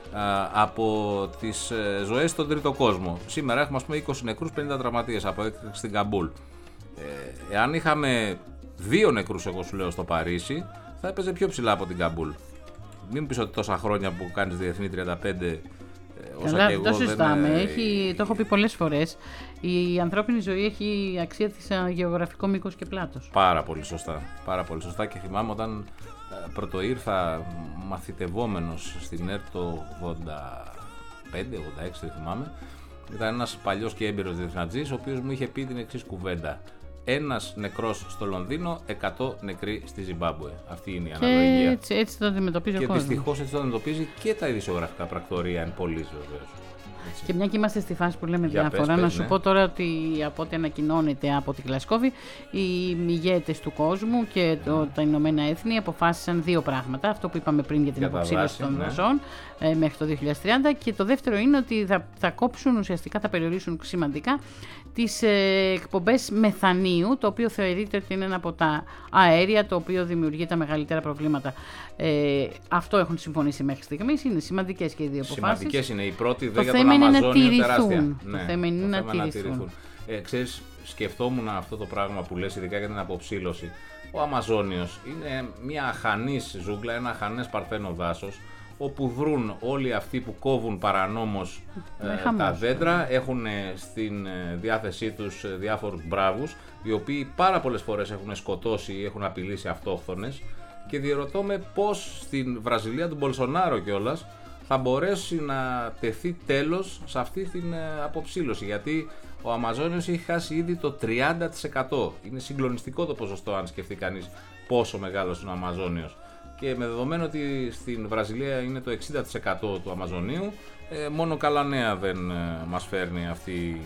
από τις ζωές στον τρίτο κόσμο. Σήμερα έχουμε, ας πούμε, 20 νεκρούς, 50 τραυματίες από έκρηξη στην Καμπούλ. Εάν είχαμε 2 νεκρούς, εγώ σου λέω, στο Παρίσι, θα έπαιζε πιο ψηλά από την Καμπούλ. Μην μου πεις ότι τόσα χρόνια που κάνεις διεθνή 35, καλά, το συζητάμε. Το έχω πει πολλές φορές. Η ανθρώπινη ζωή έχει αξία της γεωγραφικό μήκος και πλάτος. Πάρα πολύ σωστά. Και θυμάμαι όταν πρωτοήρθα μαθητευόμενος στην ΕΡΤ το 85-86, δεν θυμάμαι, ήταν ένας παλιός και έμπειρος διεθνατζής, ο οποίος μου είχε πει την εξής κουβέντα: ένας νεκρός στο Λονδίνο, 100 νεκροί στη Ζιμπάμπουε. Αυτή είναι η αναλογία. Έτσι το αντιμετωπίζει ο κόσμος. Και δυστυχώς έτσι το αντιμετωπίζει και τα ειδησιογραφικά πρακτορία εν πολλής, βεβαίως. Και μια και είμαστε στη φάση που λέμε διάφορα, πες, να σου πω τώρα ότι από ό,τι ανακοινώνεται από τη Γλασκόβη, οι ηγέτες του κόσμου και τα Ηνωμένα Έθνη αποφάσισαν 2 πράγματα. Αυτό που είπαμε πριν για την αποψήλωση των δασών μέχρι το 2030, και το δεύτερο είναι ότι θα κόψουν, ουσιαστικά θα περιορίσουν σημαντικά τις εκπομπές μεθανίου, το οποίο θεωρείται ότι είναι ένα από τα αέρια το οποίο δημιουργεί τα μεγαλύτερα προβλήματα. Αυτό έχουν συμφωνήσει μέχρι στιγμής. Είναι σημαντικές και οι 2 αποφάσεις. Σημαντικές είναι. Η πρώτη για τον Αμαζόνιο είναι τεράστια. Το θέμα είναι να τηρηθούν. Ξέρεις, σκεφτόμουν αυτό το πράγμα που λες, ειδικά για την αποψήλωση. Ο Αμαζόνιος είναι μια αχανής ζούγκλα, ένα αχανές παρθένο δάσος, όπου βρουν όλοι αυτοί που κόβουν παρανόμως τα δέντρα, έχουν στην διάθεσή τους διάφορους μπράβους, οι οποίοι πάρα πολλές φορές έχουν σκοτώσει ή έχουν απειλήσει αυτόχθονες, και διερωτώ με πώς στην Βραζιλία του Μπολσονάρο κιόλας θα μπορέσει να τεθεί τέλος σε αυτή την αποψήλωση, γιατί ο Αμαζόνιος έχει χάσει ήδη το 30%. Είναι συγκλονιστικό το ποσοστό, αν σκεφτεί κανείς πόσο μεγάλος είναι ο Αμαζόνιος. Και με δεδομένο ότι στην Βραζιλία είναι το 60% του Αμαζονίου, μόνο καλά νέα δεν μας φέρνει αυτή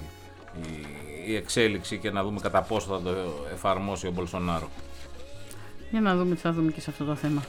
η εξέλιξη, και να δούμε κατά πόσο θα το εφαρμόσει ο Μπολσονάρο. Για να δούμε τι θα δούμε και σε αυτό το θέμα.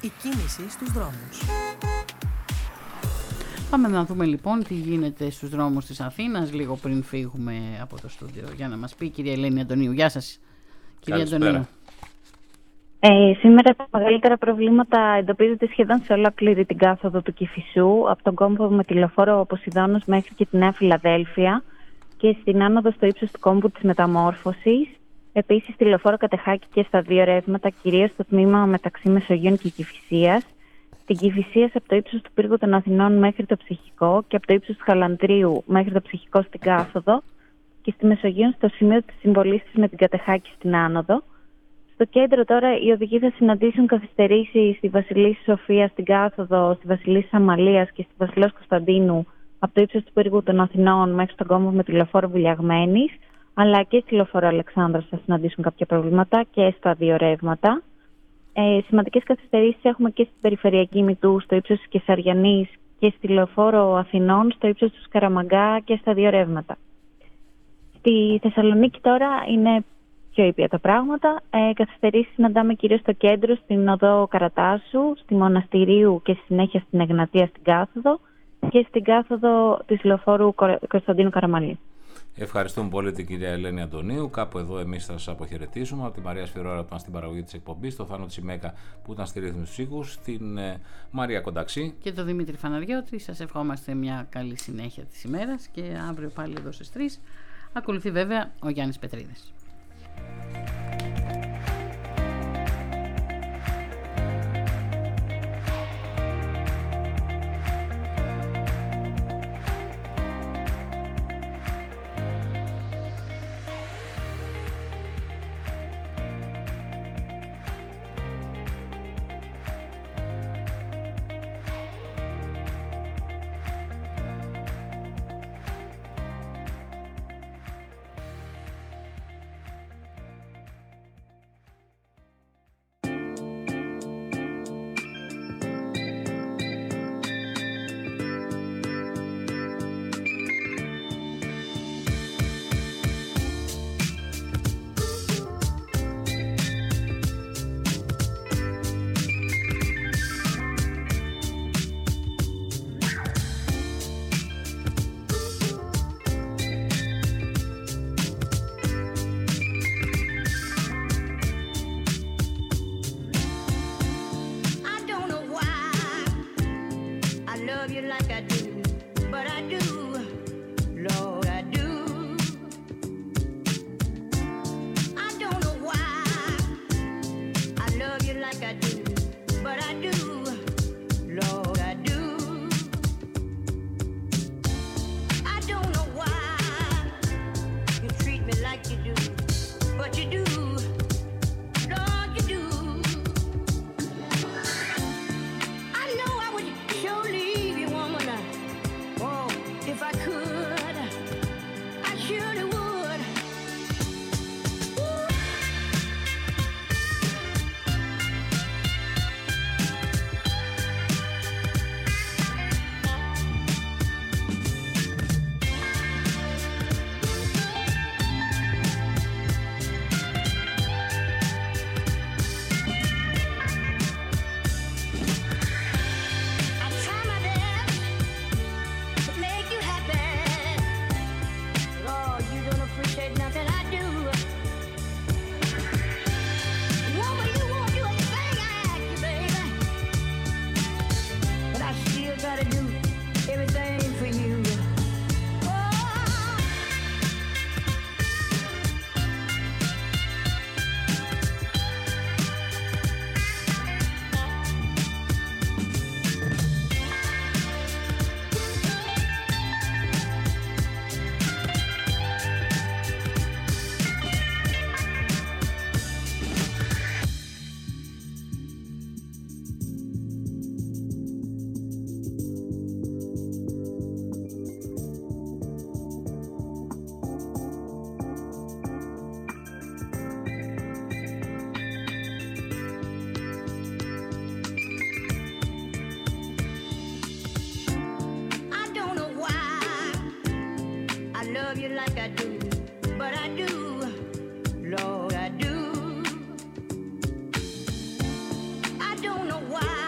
η κίνηση στους δρόμους. Πάμε να δούμε λοιπόν τι γίνεται στους δρόμους της Αθήνας λίγο πριν φύγουμε από το στούντιο, για να μας πει η κυρία Ελένη Αντωνίου. Γεια σας, κυρία Αντωνίου. Σήμερα τα μεγαλύτερα προβλήματα εντοπίζονται σχεδόν σε ολόκληρη την κάθοδο του Κηφισού, από τον κόμβο με τη λεωφόρο Ποσειδώνος μέχρι και τη Νέα Φιλαδέλφια και στην άνοδο στο ύψος του κόμβου της Μεταμόρφωσης. Επίσης στη λεωφόρο Κατεχάκη και στα δύο ρεύματα, κυρίως στο τμήμα μεταξύ Μεσογείων και Κηφισίας. Στην Κηφισίας από το ύψος του Πύργου των Αθηνών μέχρι το Ψυχικό και από το ύψος του Χαλανδρίου μέχρι το Ψυχικό στην κάθοδο και στη Μεσογείων στο σημείο της συμβολής της με την Κατεχάκη στην άνοδο. Στο κέντρο τώρα οι οδηγοί θα συναντήσουν καθυστερήσεις στη Βασιλίσσης Σοφίας στην κάθοδο, στη Βασιλίσσης Αμαλίας και στη Βασιλέως Κωνσταντίνου από το ύψος του Πύργου των Αθηνών μέχρι στον κόμβο με τη λεωφόρο Βουλιαγμένης, αλλά και στη λεωφόρο Αλεξάνδρας θα συναντήσουν κάποια προβλήματα και στα δύο ρεύματα. Σημαντικές καθυστερήσεις έχουμε και στην περιφερειακή Μητού στο ύψος της Κεσαριανής και στη λεωφόρο Αθηνών στο ύψος του Σκαραμαγκά και στα δύο ρεύματα. Στη Θεσσαλονίκη τώρα είναι πιο ήπια τα πράγματα. Καθυστερήσεις συναντάμε κυρίως στο κέντρο, στην οδό Καρατάσου, στη Μοναστηρίου και στη συνέχεια στην Εγνατία στην κάθοδο και στην κάθοδο της λεωφόρου Κωνσταντίνου Καραμαλή. Ευχαριστούμε πολύ την κυρία Ελένη Αντωνίου. Κάπου εδώ εμείς θα σας αποχαιρετήσουμε. Από τη Μαρία Σφυρόρα που ήταν στην παραγωγή της εκπομπής, το Θάνο Τσιμέκα που ήταν στη ρύθμιση του ήχους, την Μαρία Κονταξή και τον Δημήτρη Φαναριώτη. Σας ευχόμαστε μια καλή συνέχεια της ημέρας και αύριο πάλι εδώ στις 3. Ακολουθεί βέβαια ο Γιάννης Πετρίδης. Lord, I do. I don't know why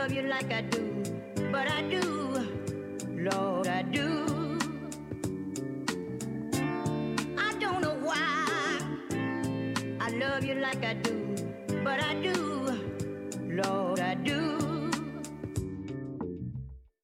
love you like I do, but I do, Lord, I do. I don't know why I love you like I do, but I do, Lord, I do.